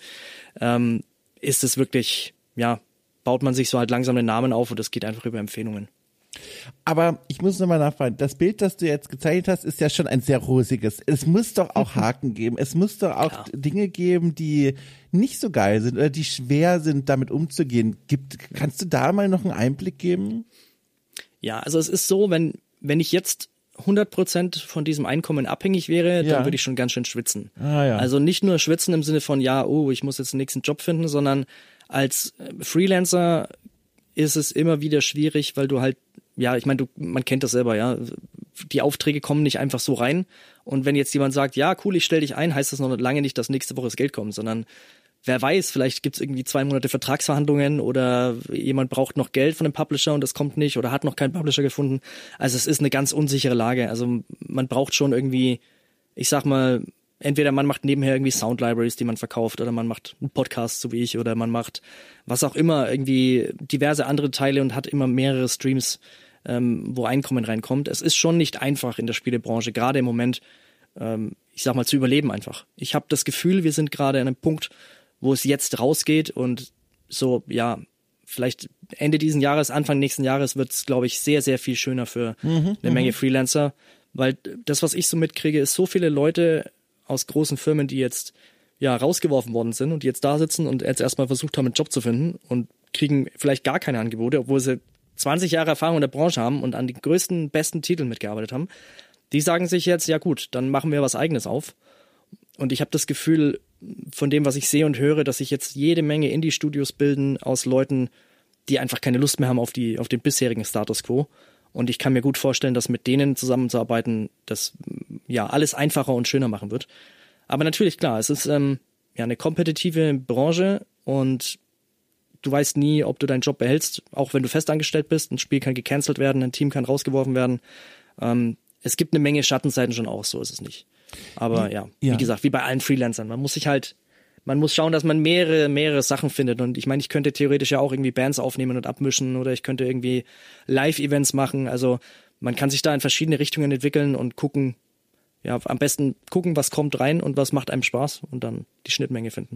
ist es wirklich, ja, baut man sich so halt langsam den Namen auf und das geht einfach über Empfehlungen. Aber ich muss nochmal nachfragen, das Bild, das du jetzt gezeichnet hast, ist ja schon ein sehr rosiges. Es muss doch auch Haken geben. Es muss doch auch Dinge geben, die nicht so geil sind oder die schwer sind, damit umzugehen. Kannst du da mal noch einen Einblick geben? Ja, also es ist so, wenn ich jetzt 100% von diesem Einkommen abhängig wäre, dann würde ich schon ganz schön schwitzen. Also nicht nur schwitzen im Sinne von, ich muss jetzt den nächsten Job finden, sondern als Freelancer ist es immer wieder schwierig, weil du halt, ja, ich meine, man kennt das selber, ja, die Aufträge kommen nicht einfach so rein, und wenn jetzt jemand sagt, ja, cool, ich stell dich ein, heißt das noch lange nicht, dass nächste Woche das Geld kommt, sondern wer weiß, vielleicht gibt's irgendwie 2 Monate Vertragsverhandlungen oder jemand braucht noch Geld von dem Publisher und das kommt nicht oder hat noch keinen Publisher gefunden. Also es ist eine ganz unsichere Lage. Also man braucht schon irgendwie, ich sag mal, entweder man macht nebenher irgendwie Sound-Libraries, die man verkauft, oder man macht einen Podcast, so wie ich, oder man macht was auch immer, irgendwie diverse andere Teile und hat immer mehrere Streams, wo Einkommen reinkommt. Es ist schon nicht einfach in der Spielebranche, gerade im Moment, ich sag mal, zu überleben einfach. Ich habe das Gefühl, wir sind gerade an einem Punkt, wo es jetzt rausgeht und so, ja, vielleicht Ende diesen Jahres, Anfang nächsten Jahres wird es, glaube ich, sehr viel schöner für eine Menge Freelancer, weil das, was ich so mitkriege, ist so viele Leute aus großen Firmen, die jetzt ja rausgeworfen worden sind und die jetzt da sitzen und jetzt erstmal versucht haben, einen Job zu finden und kriegen vielleicht gar keine Angebote, obwohl sie 20 Jahre Erfahrung in der Branche haben und an den größten, besten Titeln mitgearbeitet haben. Die sagen sich jetzt, ja gut, dann machen wir was Eigenes auf. Und ich habe das Gefühl, von dem, was ich sehe und höre, dass sich jetzt jede Menge Indie-Studios bilden aus Leuten, die einfach keine Lust mehr haben auf den bisherigen Status Quo. Und ich kann mir gut vorstellen, dass mit denen zusammenzuarbeiten, das ja alles einfacher und schöner machen wird. Aber natürlich, klar, es ist eine kompetitive Branche und du weißt nie, ob du deinen Job behältst, auch wenn du festangestellt bist. Ein Spiel kann gecancelt werden, ein Team kann rausgeworfen werden. Es gibt eine Menge Schattenseiten schon auch, so ist es nicht. Aber wie gesagt, wie bei allen Freelancern, man muss schauen, dass man mehrere Sachen findet. Und ich meine, ich könnte theoretisch ja auch irgendwie Bands aufnehmen und abmischen oder ich könnte irgendwie Live-Events machen. Also man kann sich da in verschiedene Richtungen entwickeln und gucken, ja, am besten gucken, was kommt rein und was macht einem Spaß und dann die Schnittmenge finden.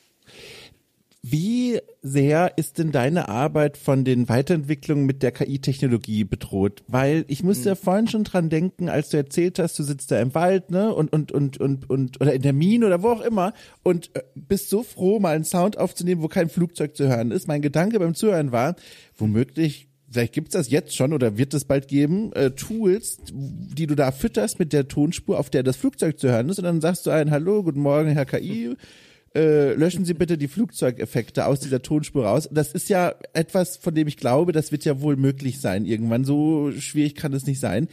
Wie sehr ist denn deine Arbeit von den Weiterentwicklungen mit der KI-Technologie bedroht? Weil ich musste ja vorhin schon dran denken, als du erzählt hast, du sitzt da im Wald, ne, und oder in der Mine oder wo auch immer und bist so froh, mal einen Sound aufzunehmen, wo kein Flugzeug zu hören ist. Mein Gedanke beim Zuhören war, womöglich, vielleicht gibt's das jetzt schon oder wird es bald geben, Tools, die du da fütterst mit der Tonspur, auf der das Flugzeug zu hören ist, und dann sagst du hallo, guten Morgen, Herr KI, löschen Sie bitte die Flugzeugeffekte aus dieser Tonspur raus. Das ist ja etwas, von dem ich glaube, das wird ja wohl möglich sein irgendwann. So schwierig kann es nicht sein.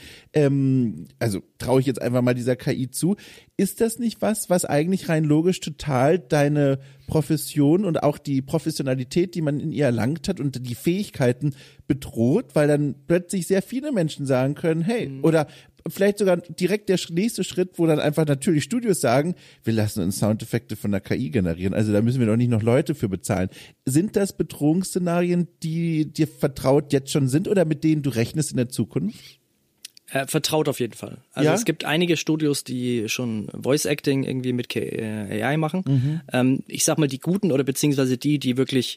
Also traue ich jetzt einfach mal dieser KI zu. Ist das nicht was eigentlich rein logisch total deine Profession und auch die Professionalität, die man in ihr erlangt hat und die Fähigkeiten bedroht, weil dann plötzlich sehr viele Menschen sagen können, hey, oder vielleicht sogar direkt der nächste Schritt, wo dann einfach natürlich Studios sagen, wir lassen uns Soundeffekte von der KI generieren, also da müssen wir doch nicht noch Leute für bezahlen. Sind das Bedrohungsszenarien, die dir vertraut jetzt schon sind oder mit denen du rechnest in der Zukunft? Vertraut auf jeden Fall. Also es gibt einige Studios, die schon Voice Acting irgendwie mit AI machen. Ich sag mal, die guten oder beziehungsweise die wirklich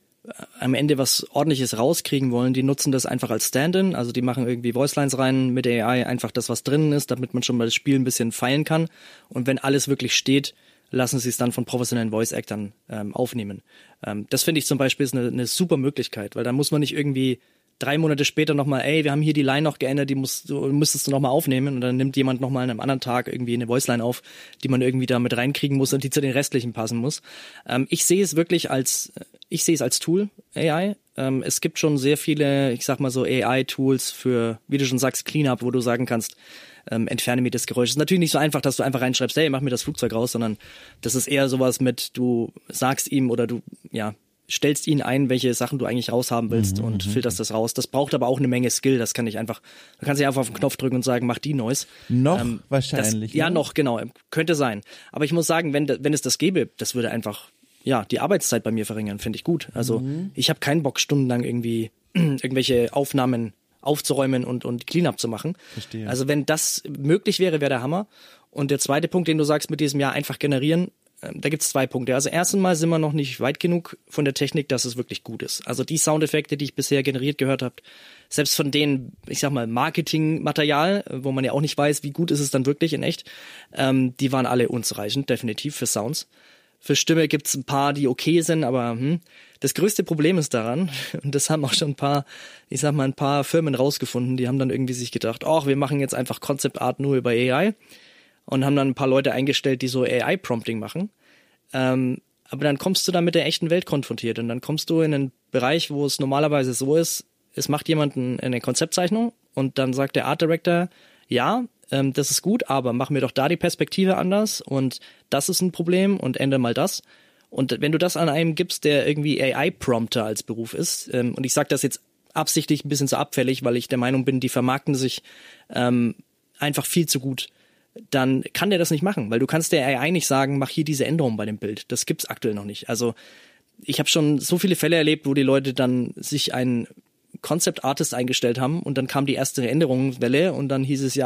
am Ende was Ordentliches rauskriegen wollen, die nutzen das einfach als Stand-in, also die machen irgendwie Voicelines rein mit AI, einfach das, was drinnen ist, damit man schon mal das Spiel ein bisschen feilen kann. Und wenn alles wirklich steht, lassen sie es dann von professionellen Voice-Actern aufnehmen. Das finde ich zum Beispiel ist eine super Möglichkeit, weil da muss man nicht irgendwie 3 Monate später nochmal, wir haben hier die Line noch geändert, müsstest du nochmal aufnehmen und dann nimmt jemand nochmal an einem anderen Tag irgendwie eine Voiceline auf, die man irgendwie da mit reinkriegen muss und die zu den restlichen passen muss. Ich sehe es wirklich als Tool, AI. Es gibt schon sehr viele, ich sag mal so AI-Tools für, wie du schon sagst, Cleanup, wo du sagen kannst, entferne mir das Geräusch. Es ist natürlich nicht so einfach, dass du einfach reinschreibst, hey, mach mir das Flugzeug raus, sondern das ist eher sowas mit, du sagst ihm oder du, stellst ihn ein, welche Sachen du eigentlich raushaben willst und filterst das raus. Das braucht aber auch eine Menge Skill, das kann ich einfach, du kannst nicht einfach auf den Knopf drücken und sagen, mach die Noise. Noch wahrscheinlich. Ja, noch, genau, könnte sein. Aber ich muss sagen, wenn es das gäbe, das würde einfach, die Arbeitszeit bei mir verringern, finde ich gut. Also ich habe keinen Bock, stundenlang irgendwie irgendwelche Aufnahmen aufzuräumen und Cleanup zu machen. Verstehe. Also wenn das möglich wäre, wäre der Hammer. Und der zweite Punkt, den du sagst mit diesem Jahr einfach generieren, da gibt's 2 Punkte. Also erst einmal sind wir noch nicht weit genug von der Technik, dass es wirklich gut ist. Also die Soundeffekte, die ich bisher generiert gehört habe, selbst von denen, ich sag mal, Marketingmaterial, wo man ja auch nicht weiß, wie gut ist es dann wirklich in echt, die waren alle unzureichend, definitiv für Sounds. Für Stimme gibt's ein paar, die okay sind, aber das größte Problem ist daran, und das haben auch schon ein paar Firmen rausgefunden, die haben dann irgendwie sich gedacht, wir machen jetzt einfach Concept Art nur über AI. Und haben dann ein paar Leute eingestellt, die so AI-Prompting machen. Aber dann kommst du da mit der echten Welt konfrontiert und dann kommst du in einen Bereich, wo es normalerweise so ist, es macht jemand eine Konzeptzeichnung und dann sagt der Art Director, das ist gut, aber mach mir doch da die Perspektive anders und das ist ein Problem und ändere mal das. Und wenn du das an einem gibst, der irgendwie AI-Prompter als Beruf ist, und ich sage das jetzt absichtlich ein bisschen so abfällig, weil ich der Meinung bin, die vermarkten sich einfach viel zu gut, dann kann der das nicht machen, weil du kannst der AI nicht sagen, mach hier diese Änderung bei dem Bild. Das gibt's aktuell noch nicht. Also ich habe schon so viele Fälle erlebt, wo die Leute dann sich einen Concept Artist eingestellt haben und dann kam die erste Änderungswelle und dann hieß es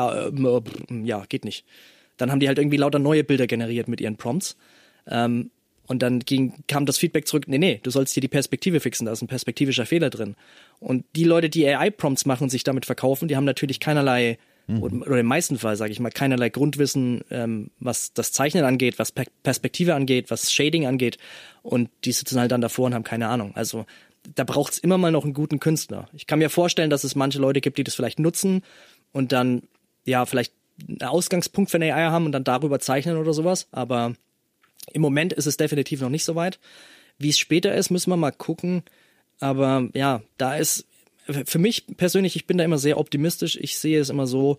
geht nicht. Dann haben die halt irgendwie lauter neue Bilder generiert mit ihren Prompts. Und dann kam das Feedback zurück, nee, du sollst hier die Perspektive fixen, da ist ein perspektivischer Fehler drin. Und die Leute, die AI-Prompts machen und sich damit verkaufen, die haben natürlich keinerlei oder im meisten Fall, sage ich mal, keinerlei Grundwissen, was das Zeichnen angeht, was Perspektive angeht, was Shading angeht. Und die sitzen halt dann davor und haben keine Ahnung. Also da braucht's immer mal noch einen guten Künstler. Ich kann mir vorstellen, dass es manche Leute gibt, die das vielleicht nutzen und dann vielleicht einen Ausgangspunkt für eine AI haben und dann darüber zeichnen oder sowas. Aber im Moment ist es definitiv noch nicht so weit. Wie es später ist, müssen wir mal gucken. Aber da ist für mich persönlich, ich bin da immer sehr optimistisch. Ich sehe es immer so,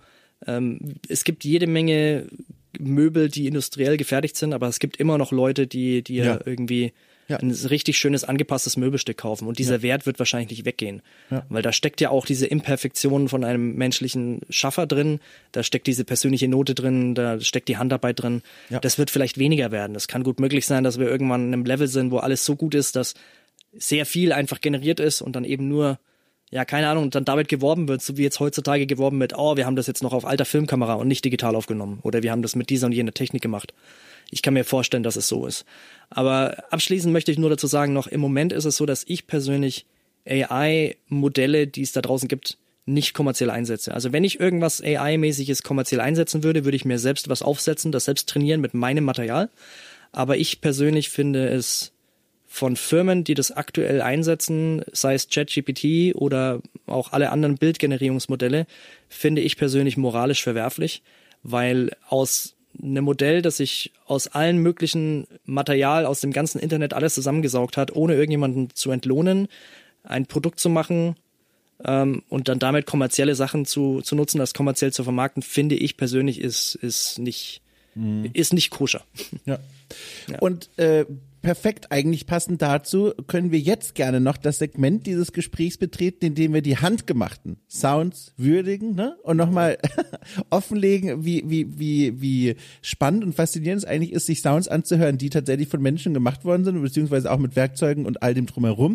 es gibt jede Menge Möbel, die industriell gefertigt sind, aber es gibt immer noch Leute, die irgendwie ein richtig schönes, angepasstes Möbelstück kaufen. Und dieser Wert wird wahrscheinlich nicht weggehen. Ja. Weil da steckt ja auch diese Imperfektion von einem menschlichen Schaffer drin, da steckt diese persönliche Note drin, da steckt die Handarbeit drin. Ja. Das wird vielleicht weniger werden. Das kann gut möglich sein, dass wir irgendwann in einem Level sind, wo alles so gut ist, dass sehr viel einfach generiert ist und dann eben nur keine Ahnung, und dann damit geworben wird, so wie jetzt heutzutage geworben mit, wir haben das jetzt noch auf alter Filmkamera und nicht digital aufgenommen oder wir haben das mit dieser und jener Technik gemacht. Ich kann mir vorstellen, dass es so ist. Aber abschließend möchte ich nur dazu sagen noch, im Moment ist es so, dass ich persönlich AI-Modelle, die es da draußen gibt, nicht kommerziell einsetze. Also wenn ich irgendwas AI-mäßiges kommerziell einsetzen würde, würde ich mir selbst was aufsetzen, das selbst trainieren mit meinem Material. Aber ich persönlich finde es von Firmen, die das aktuell einsetzen, sei es ChatGPT oder auch alle anderen Bildgenerierungsmodelle, finde ich persönlich moralisch verwerflich, weil aus ein Modell, das sich aus allen möglichen Material aus dem ganzen Internet alles zusammengesaugt hat, ohne irgendjemanden zu entlohnen, ein Produkt zu machen und dann damit kommerzielle Sachen zu nutzen, das kommerziell zu vermarkten, finde ich persönlich ist nicht koscher. Ja. Und perfekt eigentlich passend dazu können wir jetzt gerne noch das Segment dieses Gesprächs betreten, indem wir die handgemachten Sounds würdigen, ne? Und nochmal offenlegen, wie spannend und faszinierend es eigentlich ist, sich Sounds anzuhören, die tatsächlich von Menschen gemacht worden sind, beziehungsweise auch mit Werkzeugen und all dem drumherum.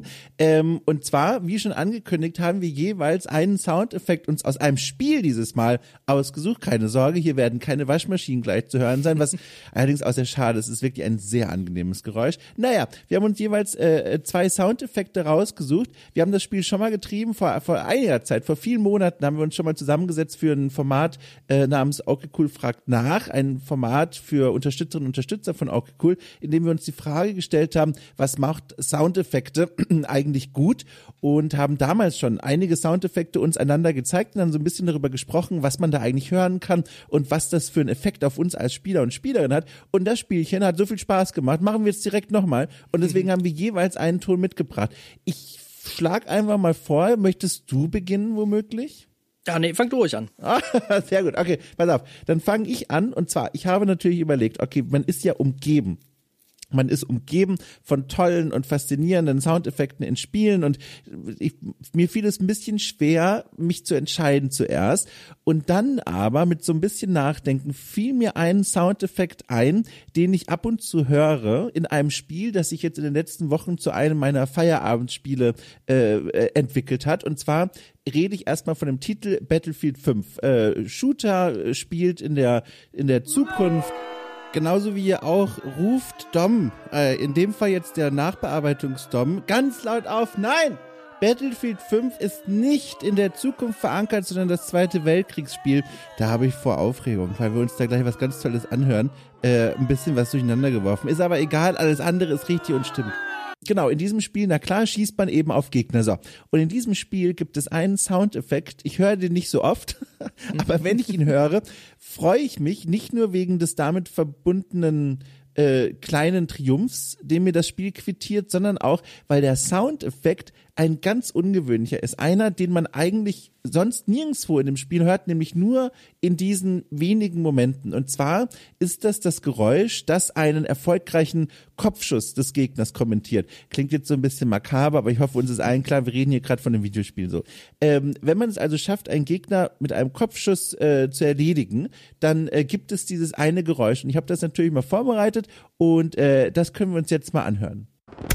Und zwar, wie schon angekündigt, haben wir jeweils einen Soundeffekt uns aus einem Spiel dieses Mal ausgesucht. Keine Sorge, hier werden keine Waschmaschinen gleich zu hören sein, was allerdings auch sehr schade ist. Es ist wirklich ein sehr angenehmes Geräusch. Naja, wir haben uns jeweils 2 Soundeffekte rausgesucht. Wir haben das Spiel schon mal getrieben, vor einiger Zeit, vor vielen Monaten haben wir uns schon mal zusammengesetzt für ein Format namens Okay Cool fragt nach, ein Format für Unterstützerinnen und Unterstützer von Okay Cool, in dem wir uns die Frage gestellt haben, was macht Soundeffekte eigentlich gut, und haben damals schon einige Soundeffekte uns einander gezeigt und dann so ein bisschen darüber gesprochen, was man da eigentlich hören kann und was das für einen Effekt auf uns als Spieler und Spielerin hat. Und das Spielchen hat so viel Spaß gemacht, machen wir jetzt direkt nochmal. Und deswegen haben wir jeweils einen Ton mitgebracht. Ich schlag einfach mal vor, möchtest du beginnen womöglich? Ja, nee, fang du ruhig an. Sehr gut, okay, pass auf. Dann fange ich an, und zwar, ich habe natürlich überlegt, okay, man ist ja umgeben. Man ist umgeben von tollen und faszinierenden Soundeffekten in Spielen, und mir fiel es ein bisschen schwer, mich zu entscheiden zuerst. Und dann aber mit so ein bisschen Nachdenken fiel mir ein Soundeffekt ein, den ich ab und zu höre in einem Spiel, das sich jetzt in den letzten Wochen zu einem meiner Feierabendspiele entwickelt hat. Und zwar rede ich erstmal von dem Titel Battlefield 5. Shooter spielt in der Zukunft. Genauso wie ihr auch ruft Dom, in dem Fall jetzt der Nachbearbeitungs-Dom, ganz laut auf, nein! Battlefield 5 ist nicht in der Zukunft verankert, sondern das Zweite Weltkriegsspiel. Da habe ich vor Aufregung, weil wir uns da gleich was ganz Tolles anhören, ein bisschen was durcheinander geworfen. Ist aber egal, alles andere ist richtig und stimmt. Genau, in diesem Spiel, na klar, schießt man eben auf Gegner. So. Und in diesem Spiel gibt es einen Soundeffekt. Ich höre den nicht so oft, aber wenn ich ihn höre, freue ich mich nicht nur wegen des damit verbundenen kleinen Triumphs, den mir das Spiel quittiert, sondern auch, weil der Soundeffekt ein ganz ungewöhnlicher ist. Einer, den man eigentlich sonst nirgendwo in dem Spiel hört, nämlich nur in diesen wenigen Momenten. Und zwar ist das Geräusch, das einen erfolgreichen Kopfschuss des Gegners kommentiert. Klingt jetzt so ein bisschen makaber, aber ich hoffe, uns ist allen klar, wir reden hier gerade von einem Videospiel so. Wenn man es also schafft, einen Gegner mit einem Kopfschuss zu erledigen, dann gibt es dieses eine Geräusch. Und ich habe das natürlich mal vorbereitet, und das können wir uns jetzt mal anhören.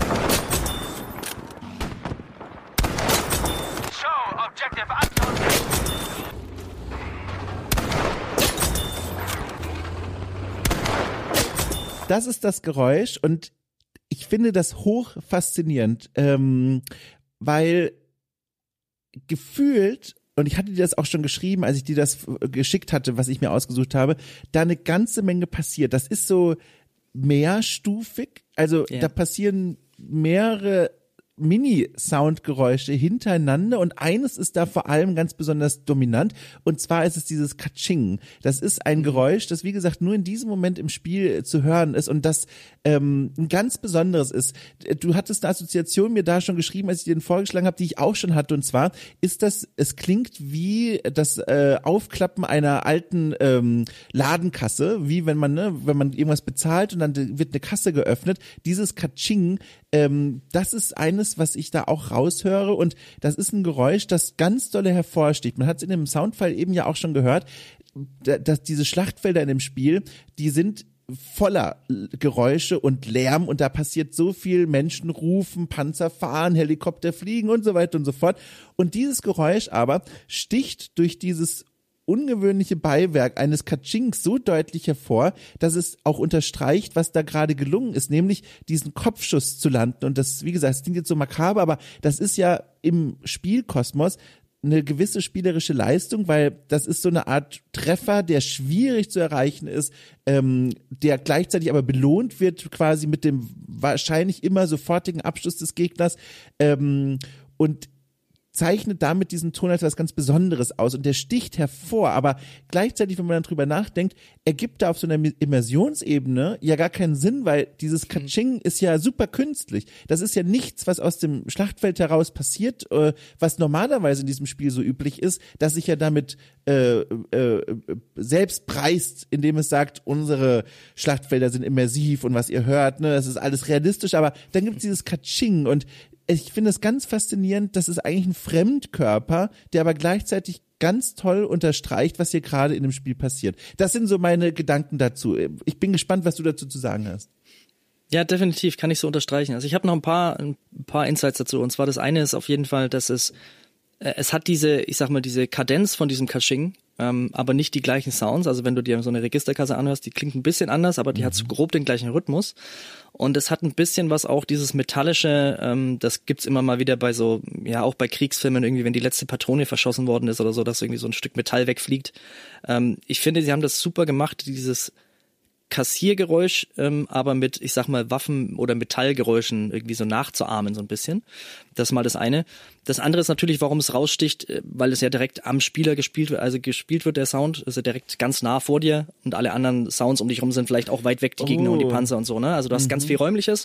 Das ist das Geräusch, und ich finde das hoch faszinierend, weil gefühlt, und ich hatte dir das auch schon geschrieben, als ich dir das geschickt hatte, was ich mir ausgesucht habe, da eine ganze Menge passiert. Das ist so mehrstufig, also da passieren mehrere Mini-Soundgeräusche hintereinander, und eines ist da vor allem ganz besonders dominant, und zwar ist es dieses Katsching. Das ist ein Geräusch, das wie gesagt nur in diesem Moment im Spiel zu hören ist und das ein ganz besonderes ist. Du hattest eine Assoziation mir da schon geschrieben, als ich dir den vorgeschlagen habe, die ich auch schon hatte, und zwar ist es klingt wie das Aufklappen einer alten Ladenkasse, wie wenn man irgendwas bezahlt und dann wird eine Kasse geöffnet. Dieses Katsching, das ist eines, was ich da auch raushöre, und das ist ein Geräusch, das ganz dolle hervorsticht. Man hat es in dem Soundfall eben ja auch schon gehört, dass diese Schlachtfelder in dem Spiel, die sind voller Geräusche und Lärm, und da passiert so viel, Menschen rufen, Panzer fahren, Helikopter fliegen und so weiter und so fort. Und dieses Geräusch aber sticht durch dieses ungewöhnliche Beiwerk eines Katschings so deutlich hervor, dass es auch unterstreicht, was da gerade gelungen ist, nämlich diesen Kopfschuss zu landen. Und das, wie gesagt, das klingt jetzt so makaber, aber das ist ja im Spielkosmos eine gewisse spielerische Leistung, weil das ist so eine Art Treffer, der schwierig zu erreichen ist, der gleichzeitig aber belohnt wird quasi mit dem wahrscheinlich immer sofortigen Abschluss des Gegners, und zeichnet damit diesen Ton als was ganz Besonderes aus und der sticht hervor, aber gleichzeitig, wenn man dann drüber nachdenkt, ergibt da auf so einer Immersionsebene ja gar keinen Sinn, weil dieses Katsching ist ja super künstlich. Das ist ja nichts, was aus dem Schlachtfeld heraus passiert, was normalerweise in diesem Spiel so üblich ist, dass sich ja damit selbst preist, indem es sagt, unsere Schlachtfelder sind immersiv und was ihr hört, ne, das ist alles realistisch, aber dann gibt es dieses Katsching und ich finde es ganz faszinierend, das ist eigentlich ein Fremdkörper, der aber gleichzeitig ganz toll unterstreicht, was hier gerade in dem Spiel passiert. Das sind so meine Gedanken dazu. Ich bin gespannt, was du dazu zu sagen hast. Ja, definitiv, kann ich so unterstreichen. Also ich habe noch ein paar Insights dazu. Und zwar das eine ist auf jeden Fall, dass es hat diese Kadenz von diesem Katsching, aber nicht die gleichen Sounds. Also wenn du dir so eine Registerkasse anhörst, die klingt ein bisschen anders, aber die hat so grob den gleichen Rhythmus. Und es hat ein bisschen was auch dieses Metallische, das gibt's immer mal wieder bei so, ja auch bei Kriegsfilmen irgendwie, wenn die letzte Patrone verschossen worden ist oder so, dass irgendwie so ein Stück Metall wegfliegt. Ich finde, sie haben das super gemacht, dieses Kassiergeräusch, aber mit, ich sag mal, Waffen- oder Metallgeräuschen irgendwie so nachzuahmen, so ein bisschen. Das ist mal das eine. Das andere ist natürlich, warum es raussticht, weil es ja direkt am Spieler gespielt wird, also gespielt wird der Sound, ist ja direkt ganz nah vor dir und alle anderen Sounds um dich rum sind vielleicht auch weit weg, die Gegner und die Panzer und so, ne? Also du hast ganz viel Räumliches,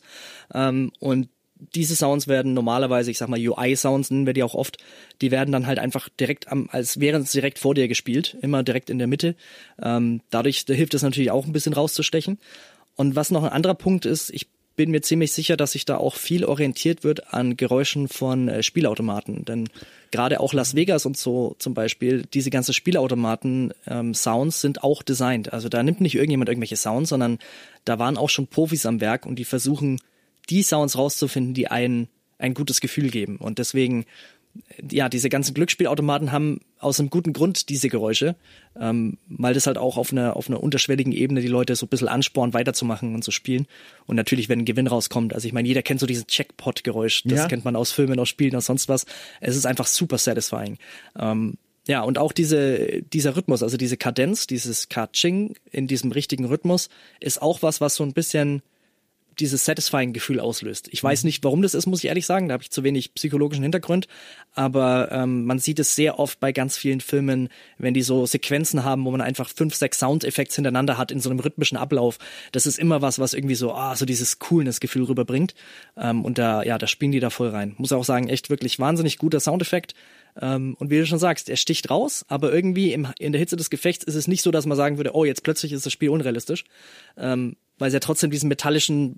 und diese Sounds werden normalerweise, ich sag mal UI-Sounds nennen wir die auch oft, die werden dann halt einfach direkt als wären es direkt vor dir gespielt, immer direkt in der Mitte. Dadurch hilft es natürlich auch ein bisschen rauszustechen. Und was noch ein anderer Punkt ist, ich bin mir ziemlich sicher, dass sich da auch viel orientiert wird an Geräuschen von Spielautomaten. Denn gerade auch Las Vegas und so zum Beispiel, diese ganzen Spielautomaten-Sounds sind auch designt. Also da nimmt nicht irgendjemand irgendwelche Sounds, sondern da waren auch schon Profis am Werk und die versuchen, die Sounds rauszufinden, die ein gutes Gefühl geben. Und deswegen, ja, diese ganzen Glücksspielautomaten haben aus einem guten Grund diese Geräusche, weil das halt auch auf einer unterschwelligen Ebene die Leute so ein bisschen anspornt, weiterzumachen und zu spielen. Und natürlich, wenn ein Gewinn rauskommt, also ich meine, jeder kennt so dieses Jackpot-Geräusch, das kennt man aus Filmen, aus Spielen, aus sonst was. Es ist einfach super satisfying. Ja, und auch dieser Rhythmus, also diese Kadenz, dieses Ka-Ching in diesem richtigen Rhythmus, ist auch was so ein bisschen dieses satisfying Gefühl auslöst. Ich weiß nicht, warum das ist, muss ich ehrlich sagen. Da habe ich zu wenig psychologischen Hintergrund. Aber man sieht es sehr oft bei ganz vielen Filmen, wenn die so Sequenzen haben, wo man einfach 5, 6 Soundeffekte hintereinander hat in so einem rhythmischen Ablauf. Das ist immer was irgendwie so dieses Coolness-Gefühl rüberbringt. Und da spielen die da voll rein. Muss auch sagen, echt wirklich wahnsinnig guter Soundeffekt. Und wie du schon sagst, er sticht raus, aber irgendwie in der Hitze des Gefechts ist es nicht so, dass man sagen würde, oh, jetzt plötzlich ist das Spiel unrealistisch. Weil es ja trotzdem diesen metallischen,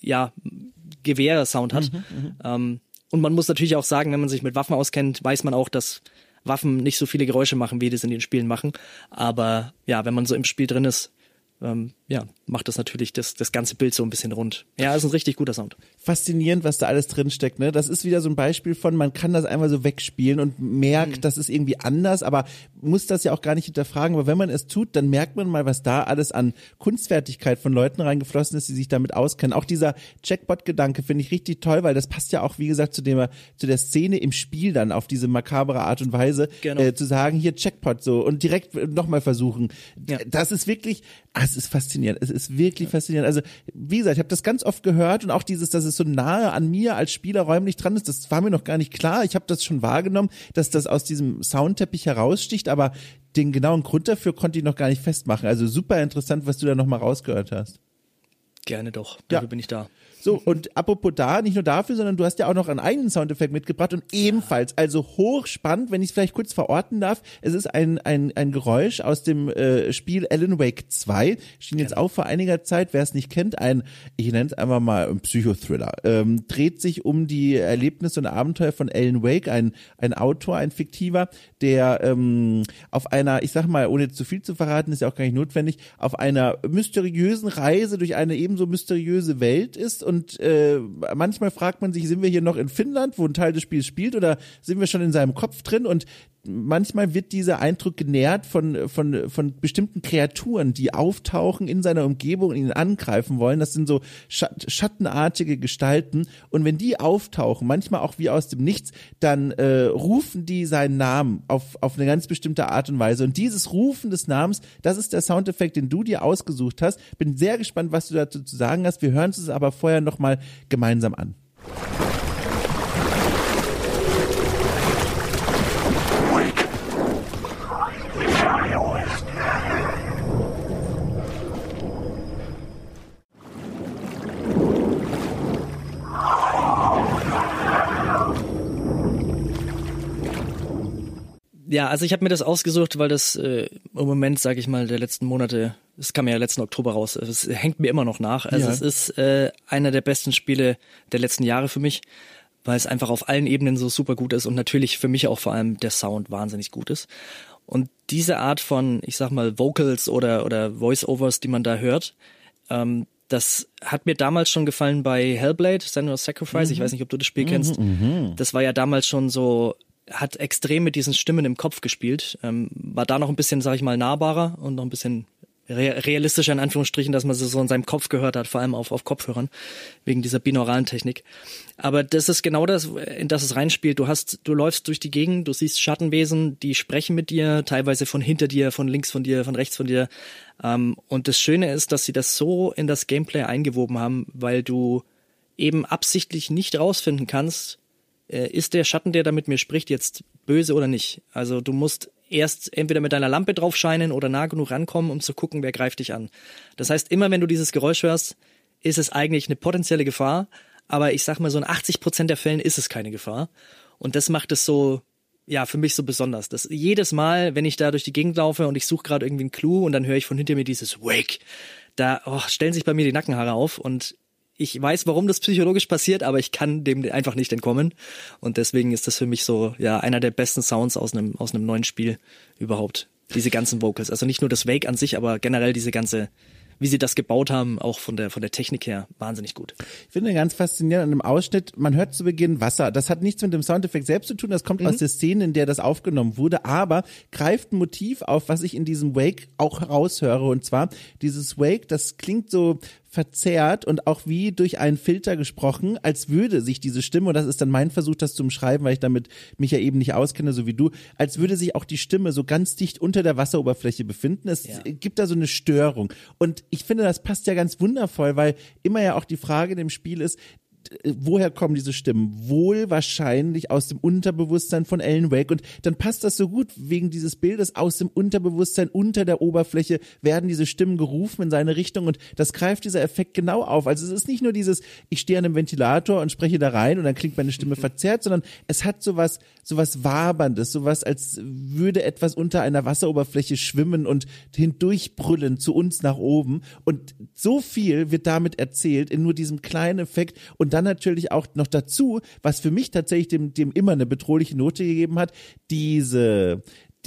Gewehr-Sound hat. Und man muss natürlich auch sagen, wenn man sich mit Waffen auskennt, weiß man auch, dass Waffen nicht so viele Geräusche machen, wie das in den Spielen machen. Aber ja, wenn man so im Spiel drin ist, macht das natürlich das ganze Bild so ein bisschen rund. Ja, ist ein richtig guter Sound. Faszinierend, was da alles drinsteckt, ne? Das ist wieder so ein Beispiel von, man kann das einmal so wegspielen und merkt, das ist irgendwie anders, aber muss das ja auch gar nicht hinterfragen. Aber wenn man es tut, dann merkt man mal, was da alles an Kunstfertigkeit von Leuten reingeflossen ist, die sich damit auskennen. Auch dieser Jackpot-Gedanke finde ich richtig toll, weil das passt ja auch, wie gesagt, zu der Szene im Spiel dann auf diese makabere Art und Weise, genau. Zu sagen, hier Jackpot so und direkt nochmal versuchen. Ja. Das ist wirklich, es ist faszinierend. Es ist wirklich faszinierend. Also, wie gesagt, ich habe das ganz oft gehört und auch dieses, dass es so nahe an mir als Spieler räumlich dran ist, das war mir noch gar nicht klar. Ich habe das schon wahrgenommen, dass das aus diesem Soundteppich heraussticht, aber den genauen Grund dafür konnte ich noch gar nicht festmachen. Also super interessant, was du da nochmal rausgehört hast. Gerne doch. Dafür bin ich da. So, und apropos da, nicht nur dafür, sondern du hast ja auch noch einen eigenen Soundeffekt mitgebracht und ebenfalls, also hochspannend, wenn ich es vielleicht kurz verorten darf, es ist ein Geräusch aus dem Spiel Alan Wake 2, schien jetzt auch vor einiger Zeit, wer es nicht kennt, ich nenne es einfach mal ein Psychothriller, dreht sich um die Erlebnisse und Abenteuer von Alan Wake, ein Autor, ein fiktiver, der auf einer, ich sag mal, ohne zu viel zu verraten, ist ja auch gar nicht notwendig, auf einer mysteriösen Reise durch eine ebenso mysteriöse Welt ist und manchmal fragt man sich, sind wir hier noch in Finnland, wo ein Teil des Spiels spielt, oder sind wir schon in seinem Kopf drin? Und manchmal wird dieser Eindruck genährt von bestimmten Kreaturen, die auftauchen in seiner Umgebung und ihn angreifen wollen. Das sind so schattenartige Gestalten. Und wenn die auftauchen, manchmal auch wie aus dem Nichts, dann rufen die seinen Namen auf eine ganz bestimmte Art und Weise. Und dieses Rufen des Namens, das ist der Soundeffekt, den du dir ausgesucht hast. Bin sehr gespannt, was du dazu zu sagen hast. Wir hören es aber vorher nochmal gemeinsam an. Ja, also ich habe mir das ausgesucht, weil das im Moment, sage ich mal, der letzten Monate, es kam ja letzten Oktober raus, es hängt mir immer noch nach. Also es ist einer der besten Spiele der letzten Jahre für mich, weil es einfach auf allen Ebenen so super gut ist und natürlich für mich auch vor allem der Sound wahnsinnig gut ist. Und diese Art von, ich sag mal, Vocals oder Voice-Overs, die man da hört, das hat mir damals schon gefallen bei Hellblade, Senua's Sacrifice. Ich weiß nicht, ob du das Spiel kennst. Das war ja damals schon so, hat extrem mit diesen Stimmen im Kopf gespielt. War da noch ein bisschen, sag ich mal, nahbarer und noch ein bisschen realistischer in Anführungsstrichen, dass man so in seinem Kopf gehört hat, vor allem auf Kopfhörern, wegen dieser binauralen Technik. Aber das ist genau das, in das es reinspielt. Du läufst durch die Gegend, du siehst Schattenwesen, die sprechen mit dir, teilweise von hinter dir, von links von dir, von rechts von dir. Und das Schöne ist, dass sie das so in das Gameplay eingewoben haben, weil du eben absichtlich nicht rausfinden kannst, ist der Schatten, der da mit mir spricht, jetzt böse oder nicht. Also du musst erst entweder mit deiner Lampe drauf scheinen oder nah genug rankommen, um zu gucken, wer greift dich an. Das heißt, immer wenn du dieses Geräusch hörst, ist es eigentlich eine potenzielle Gefahr, aber ich sag mal, so in 80% der Fällen ist es keine Gefahr. Und das macht es so, ja, für mich so besonders. Dass jedes Mal, wenn ich da durch die Gegend laufe und ich suche gerade irgendwie einen Clou und dann höre ich von hinter mir dieses Wake, da stellen sich bei mir die Nackenhaare auf und ich weiß, warum das psychologisch passiert, aber ich kann dem einfach nicht entkommen. Und deswegen ist das für mich so, ja, einer der besten Sounds aus einem neuen Spiel überhaupt. Diese ganzen Vocals. Also nicht nur das Wake an sich, aber generell diese ganze, wie sie das gebaut haben, auch von der Technik her, wahnsinnig gut. Ich finde ganz faszinierend an dem Ausschnitt, man hört zu Beginn Wasser. Das hat nichts mit dem Soundeffekt selbst zu tun, das kommt aus der Szene, in der das aufgenommen wurde, aber greift ein Motiv auf, was ich in diesem Wake auch heraushöre. Und zwar dieses Wake, das klingt so verzerrt und auch wie durch einen Filter gesprochen, als würde sich diese Stimme, und das ist dann mein Versuch, das zu umschreiben, weil ich damit mich ja eben nicht auskenne, so wie du, als würde sich auch die Stimme so ganz dicht unter der Wasseroberfläche befinden. Es gibt da so eine Störung. Und ich finde, das passt ja ganz wundervoll, weil immer ja auch die Frage in dem Spiel ist, woher kommen diese Stimmen? Wohl wahrscheinlich aus dem Unterbewusstsein von Alan Wake. Und dann passt das so gut wegen dieses Bildes. Aus dem Unterbewusstsein unter der Oberfläche werden diese Stimmen gerufen in seine Richtung. Und das greift dieser Effekt genau auf. Also es ist nicht nur dieses, ich stehe an einem Ventilator und spreche da rein und dann klingt meine Stimme verzerrt, sondern es hat sowas Waberndes, sowas, als würde etwas unter einer Wasseroberfläche schwimmen und hindurchbrüllen zu uns nach oben. Und so viel wird damit erzählt in nur diesem kleinen Effekt. Und dann natürlich auch noch dazu, was für mich tatsächlich dem immer eine bedrohliche Note gegeben hat, dieser,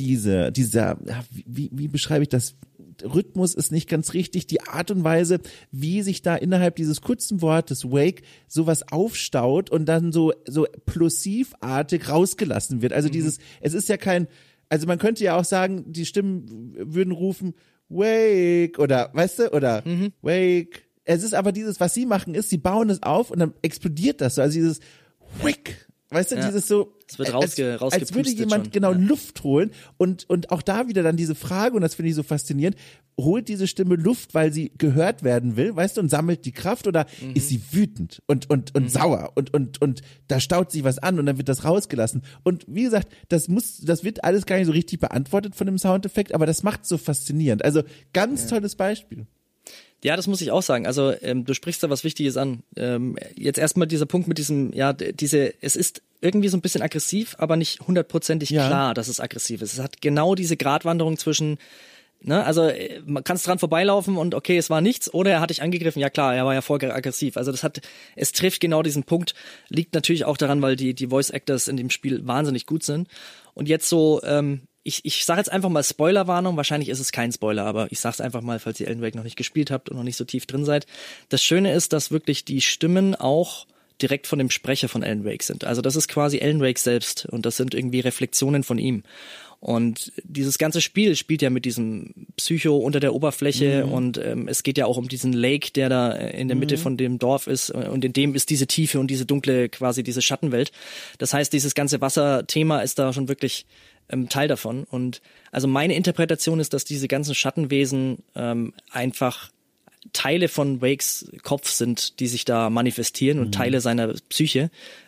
wie beschreibe ich das? Rhythmus ist nicht ganz richtig, die Art und Weise, wie sich da innerhalb dieses kurzen Wortes Wake sowas aufstaut und dann so plosivartig rausgelassen wird. Also es ist ja also man könnte ja auch sagen, die Stimmen würden rufen Wake oder, weißt du, oder Wake. Es ist aber dieses, was sie machen ist, sie bauen es auf und dann explodiert das so, also dieses Wick, weißt du, dieses so, es wird als würde jemand schon, Luft holen und auch da wieder dann diese Frage, und das finde ich so faszinierend, holt diese Stimme Luft, weil sie gehört werden will, weißt du, und sammelt die Kraft, oder ist sie wütend und sauer und da staut sich was an und dann wird das rausgelassen. Und wie gesagt, das wird alles gar nicht so richtig beantwortet von dem Soundeffekt, aber das macht es so faszinierend. Also ganz tolles Beispiel. Ja, das muss ich auch sagen. Also du sprichst da was Wichtiges an. Jetzt erstmal dieser Punkt mit diesem, es ist irgendwie so ein bisschen aggressiv, aber nicht hundertprozentig klar, dass es aggressiv ist. Es hat genau diese Gratwanderung zwischen, also man kann dran vorbeilaufen und okay, es war nichts, oder er hat dich angegriffen, ja klar, er war ja voll aggressiv. Also es trifft genau diesen Punkt, liegt natürlich auch daran, weil die Voice Actors in dem Spiel wahnsinnig gut sind. Und jetzt so, ich sage jetzt einfach mal Spoilerwarnung, wahrscheinlich ist es kein Spoiler, aber ich sag's einfach mal, falls ihr Alan Wake noch nicht gespielt habt und noch nicht so tief drin seid. Das Schöne ist, dass wirklich die Stimmen auch direkt von dem Sprecher von Alan Wake sind. Also das ist quasi Alan Wake selbst und das sind irgendwie Reflexionen von ihm. Und dieses ganze Spiel spielt ja mit diesem Psycho unter der Oberfläche und es geht ja auch um diesen Lake, der da in der Mitte von dem Dorf ist, und in dem ist diese Tiefe und diese dunkle, quasi diese Schattenwelt. Das heißt, dieses ganze Wasserthema ist da schon wirklich Teil davon. Und also meine Interpretation ist, dass diese ganzen Schattenwesen einfach Teile von Wakes Kopf sind, die sich da manifestieren und Teile seiner Psyche.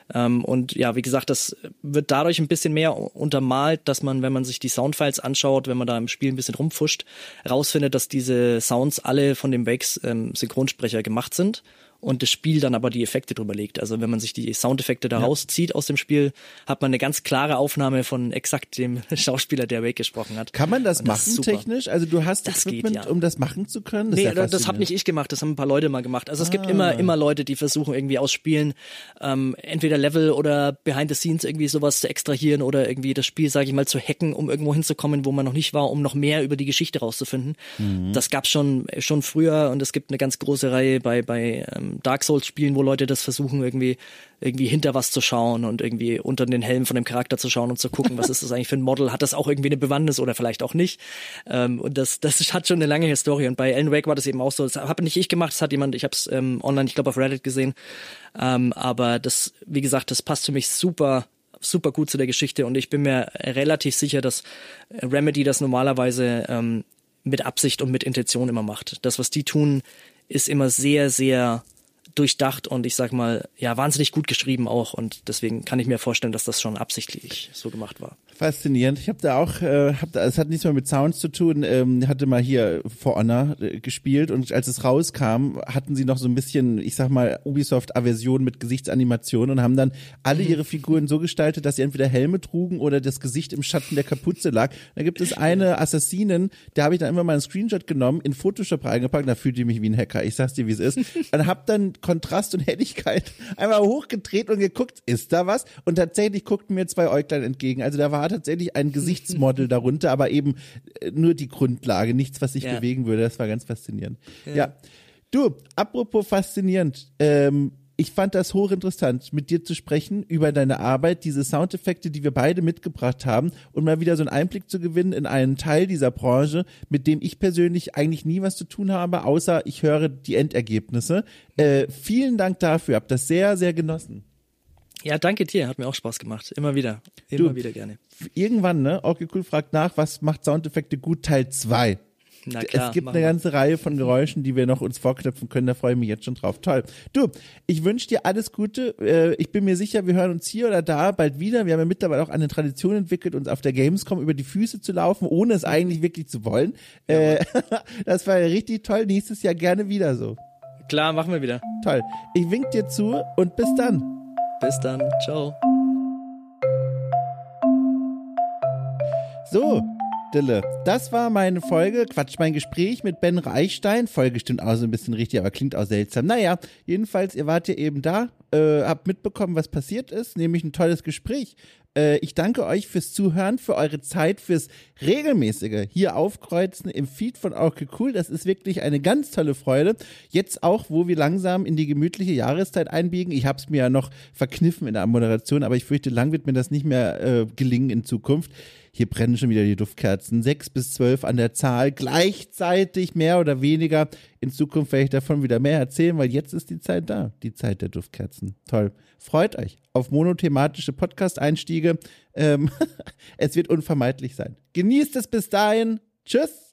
Und ja, wie gesagt, das wird dadurch ein bisschen mehr untermalt, dass man, wenn man sich die Soundfiles anschaut, wenn man da im Spiel ein bisschen rumfuscht, rausfindet, dass diese Sounds alle von dem Wakes Synchronsprecher gemacht sind. Und das Spiel dann aber die Effekte drüber legt. Also wenn man sich die Soundeffekte da rauszieht aus dem Spiel, hat man eine ganz klare Aufnahme von exakt dem Schauspieler, der Wake gesprochen hat. Kann man das machen technisch? Also du hast das Equipment, geht, um das machen zu können? Das habe nicht ich gemacht, das haben ein paar Leute mal gemacht. Also es gibt immer Leute, die versuchen irgendwie aus Spielen entweder Level oder Behind the Scenes irgendwie sowas zu extrahieren oder irgendwie das Spiel, sage ich mal, zu hacken, um irgendwo hinzukommen, wo man noch nicht war, um noch mehr über die Geschichte rauszufinden. Das gab's schon früher und es gibt eine ganz große Reihe bei Dark Souls Spielen, wo Leute das versuchen, irgendwie hinter was zu schauen und irgendwie unter den Helm von dem Charakter zu schauen und zu gucken, was ist das eigentlich für ein Model, hat das auch irgendwie eine Bewandtnis oder vielleicht auch nicht. Und das hat schon eine lange Historie. Und bei Alan Wake war das eben auch so. Das habe nicht ich gemacht, das hat jemand, ich habe es online, ich glaube auf Reddit gesehen. Aber das, wie gesagt, das passt für mich super gut zu der Geschichte und ich bin mir relativ sicher, dass Remedy das normalerweise mit Absicht und mit Intention immer macht. Das, was die tun, ist immer sehr, sehr durchdacht und ich sag mal, ja, wahnsinnig gut geschrieben auch und deswegen kann ich mir vorstellen, dass das schon absichtlich so gemacht war. Faszinierend. Ich habe da auch, es hat nichts mehr mit Sounds zu tun, hatte mal hier For Honor gespielt und als es rauskam, hatten sie noch so ein bisschen, ich sag mal, Ubisoft-Aversion mit Gesichtsanimationen und haben dann alle ihre Figuren so gestaltet, dass sie entweder Helme trugen oder das Gesicht im Schatten der Kapuze lag. Da gibt es eine Assassinin, da habe ich dann immer mal einen Screenshot genommen, in Photoshop reingepackt, da fühlte ich mich wie ein Hacker. Ich sag's dir, wie es ist. Und hab dann Kontrast und Helligkeit einmal hochgedreht und geguckt, ist da was? Und tatsächlich guckten mir 2 Äuglein entgegen. Also da war tatsächlich ein Gesichtsmodel darunter, aber eben nur die Grundlage, nichts, was sich bewegen würde. Das war ganz faszinierend. Ja. Du, apropos faszinierend, ich fand das hochinteressant, mit dir zu sprechen über deine Arbeit, diese Soundeffekte, die wir beide mitgebracht haben und mal wieder so einen Einblick zu gewinnen in einen Teil dieser Branche, mit dem ich persönlich eigentlich nie was zu tun habe, außer ich höre die Endergebnisse. Vielen Dank dafür, hab das sehr, sehr genossen. Ja, danke dir, hat mir auch Spaß gemacht. Immer wieder gerne. Irgendwann, ne? Okay, cool, fragt nach, was macht Soundeffekte gut, Teil 2. Na klar, es gibt eine ganze Reihe von Geräuschen, die wir noch uns vorknöpfen können, da freue ich mich jetzt schon drauf. Toll. Du, ich wünsche dir alles Gute. Ich bin mir sicher, wir hören uns hier oder da bald wieder. Wir haben ja mittlerweile auch eine Tradition entwickelt, uns auf der Gamescom über die Füße zu laufen, ohne es eigentlich wirklich zu wollen. Das war ja richtig toll. Nächstes Jahr gerne wieder so. Klar, machen wir wieder. Toll. Ich wink dir zu und bis dann. Bis dann. Ciao. So. Dille. Das war meine Folge, mein Gespräch mit Ben Reichstein. Folge stimmt auch so ein bisschen richtig, aber klingt auch seltsam. Naja, jedenfalls, ihr wart ja eben da, habt mitbekommen, was passiert ist, nämlich ein tolles Gespräch. Ich danke euch fürs Zuhören, für eure Zeit, fürs regelmäßige hier aufkreuzen im Feed von Okay Cool. Das ist wirklich eine ganz tolle Freude. Jetzt auch, wo wir langsam in die gemütliche Jahreszeit einbiegen. Ich habe es mir ja noch verkniffen in der Moderation, aber ich fürchte, lang wird mir das nicht mehr gelingen in Zukunft. Hier brennen schon wieder die Duftkerzen. 6 bis 12 an der Zahl, gleichzeitig mehr oder weniger. In Zukunft werde ich davon wieder mehr erzählen, weil jetzt ist die Zeit da, die Zeit der Duftkerzen. Toll. Freut euch auf monothematische Podcast-Einstiege. Es wird unvermeidlich sein. Genießt es bis dahin. Tschüss.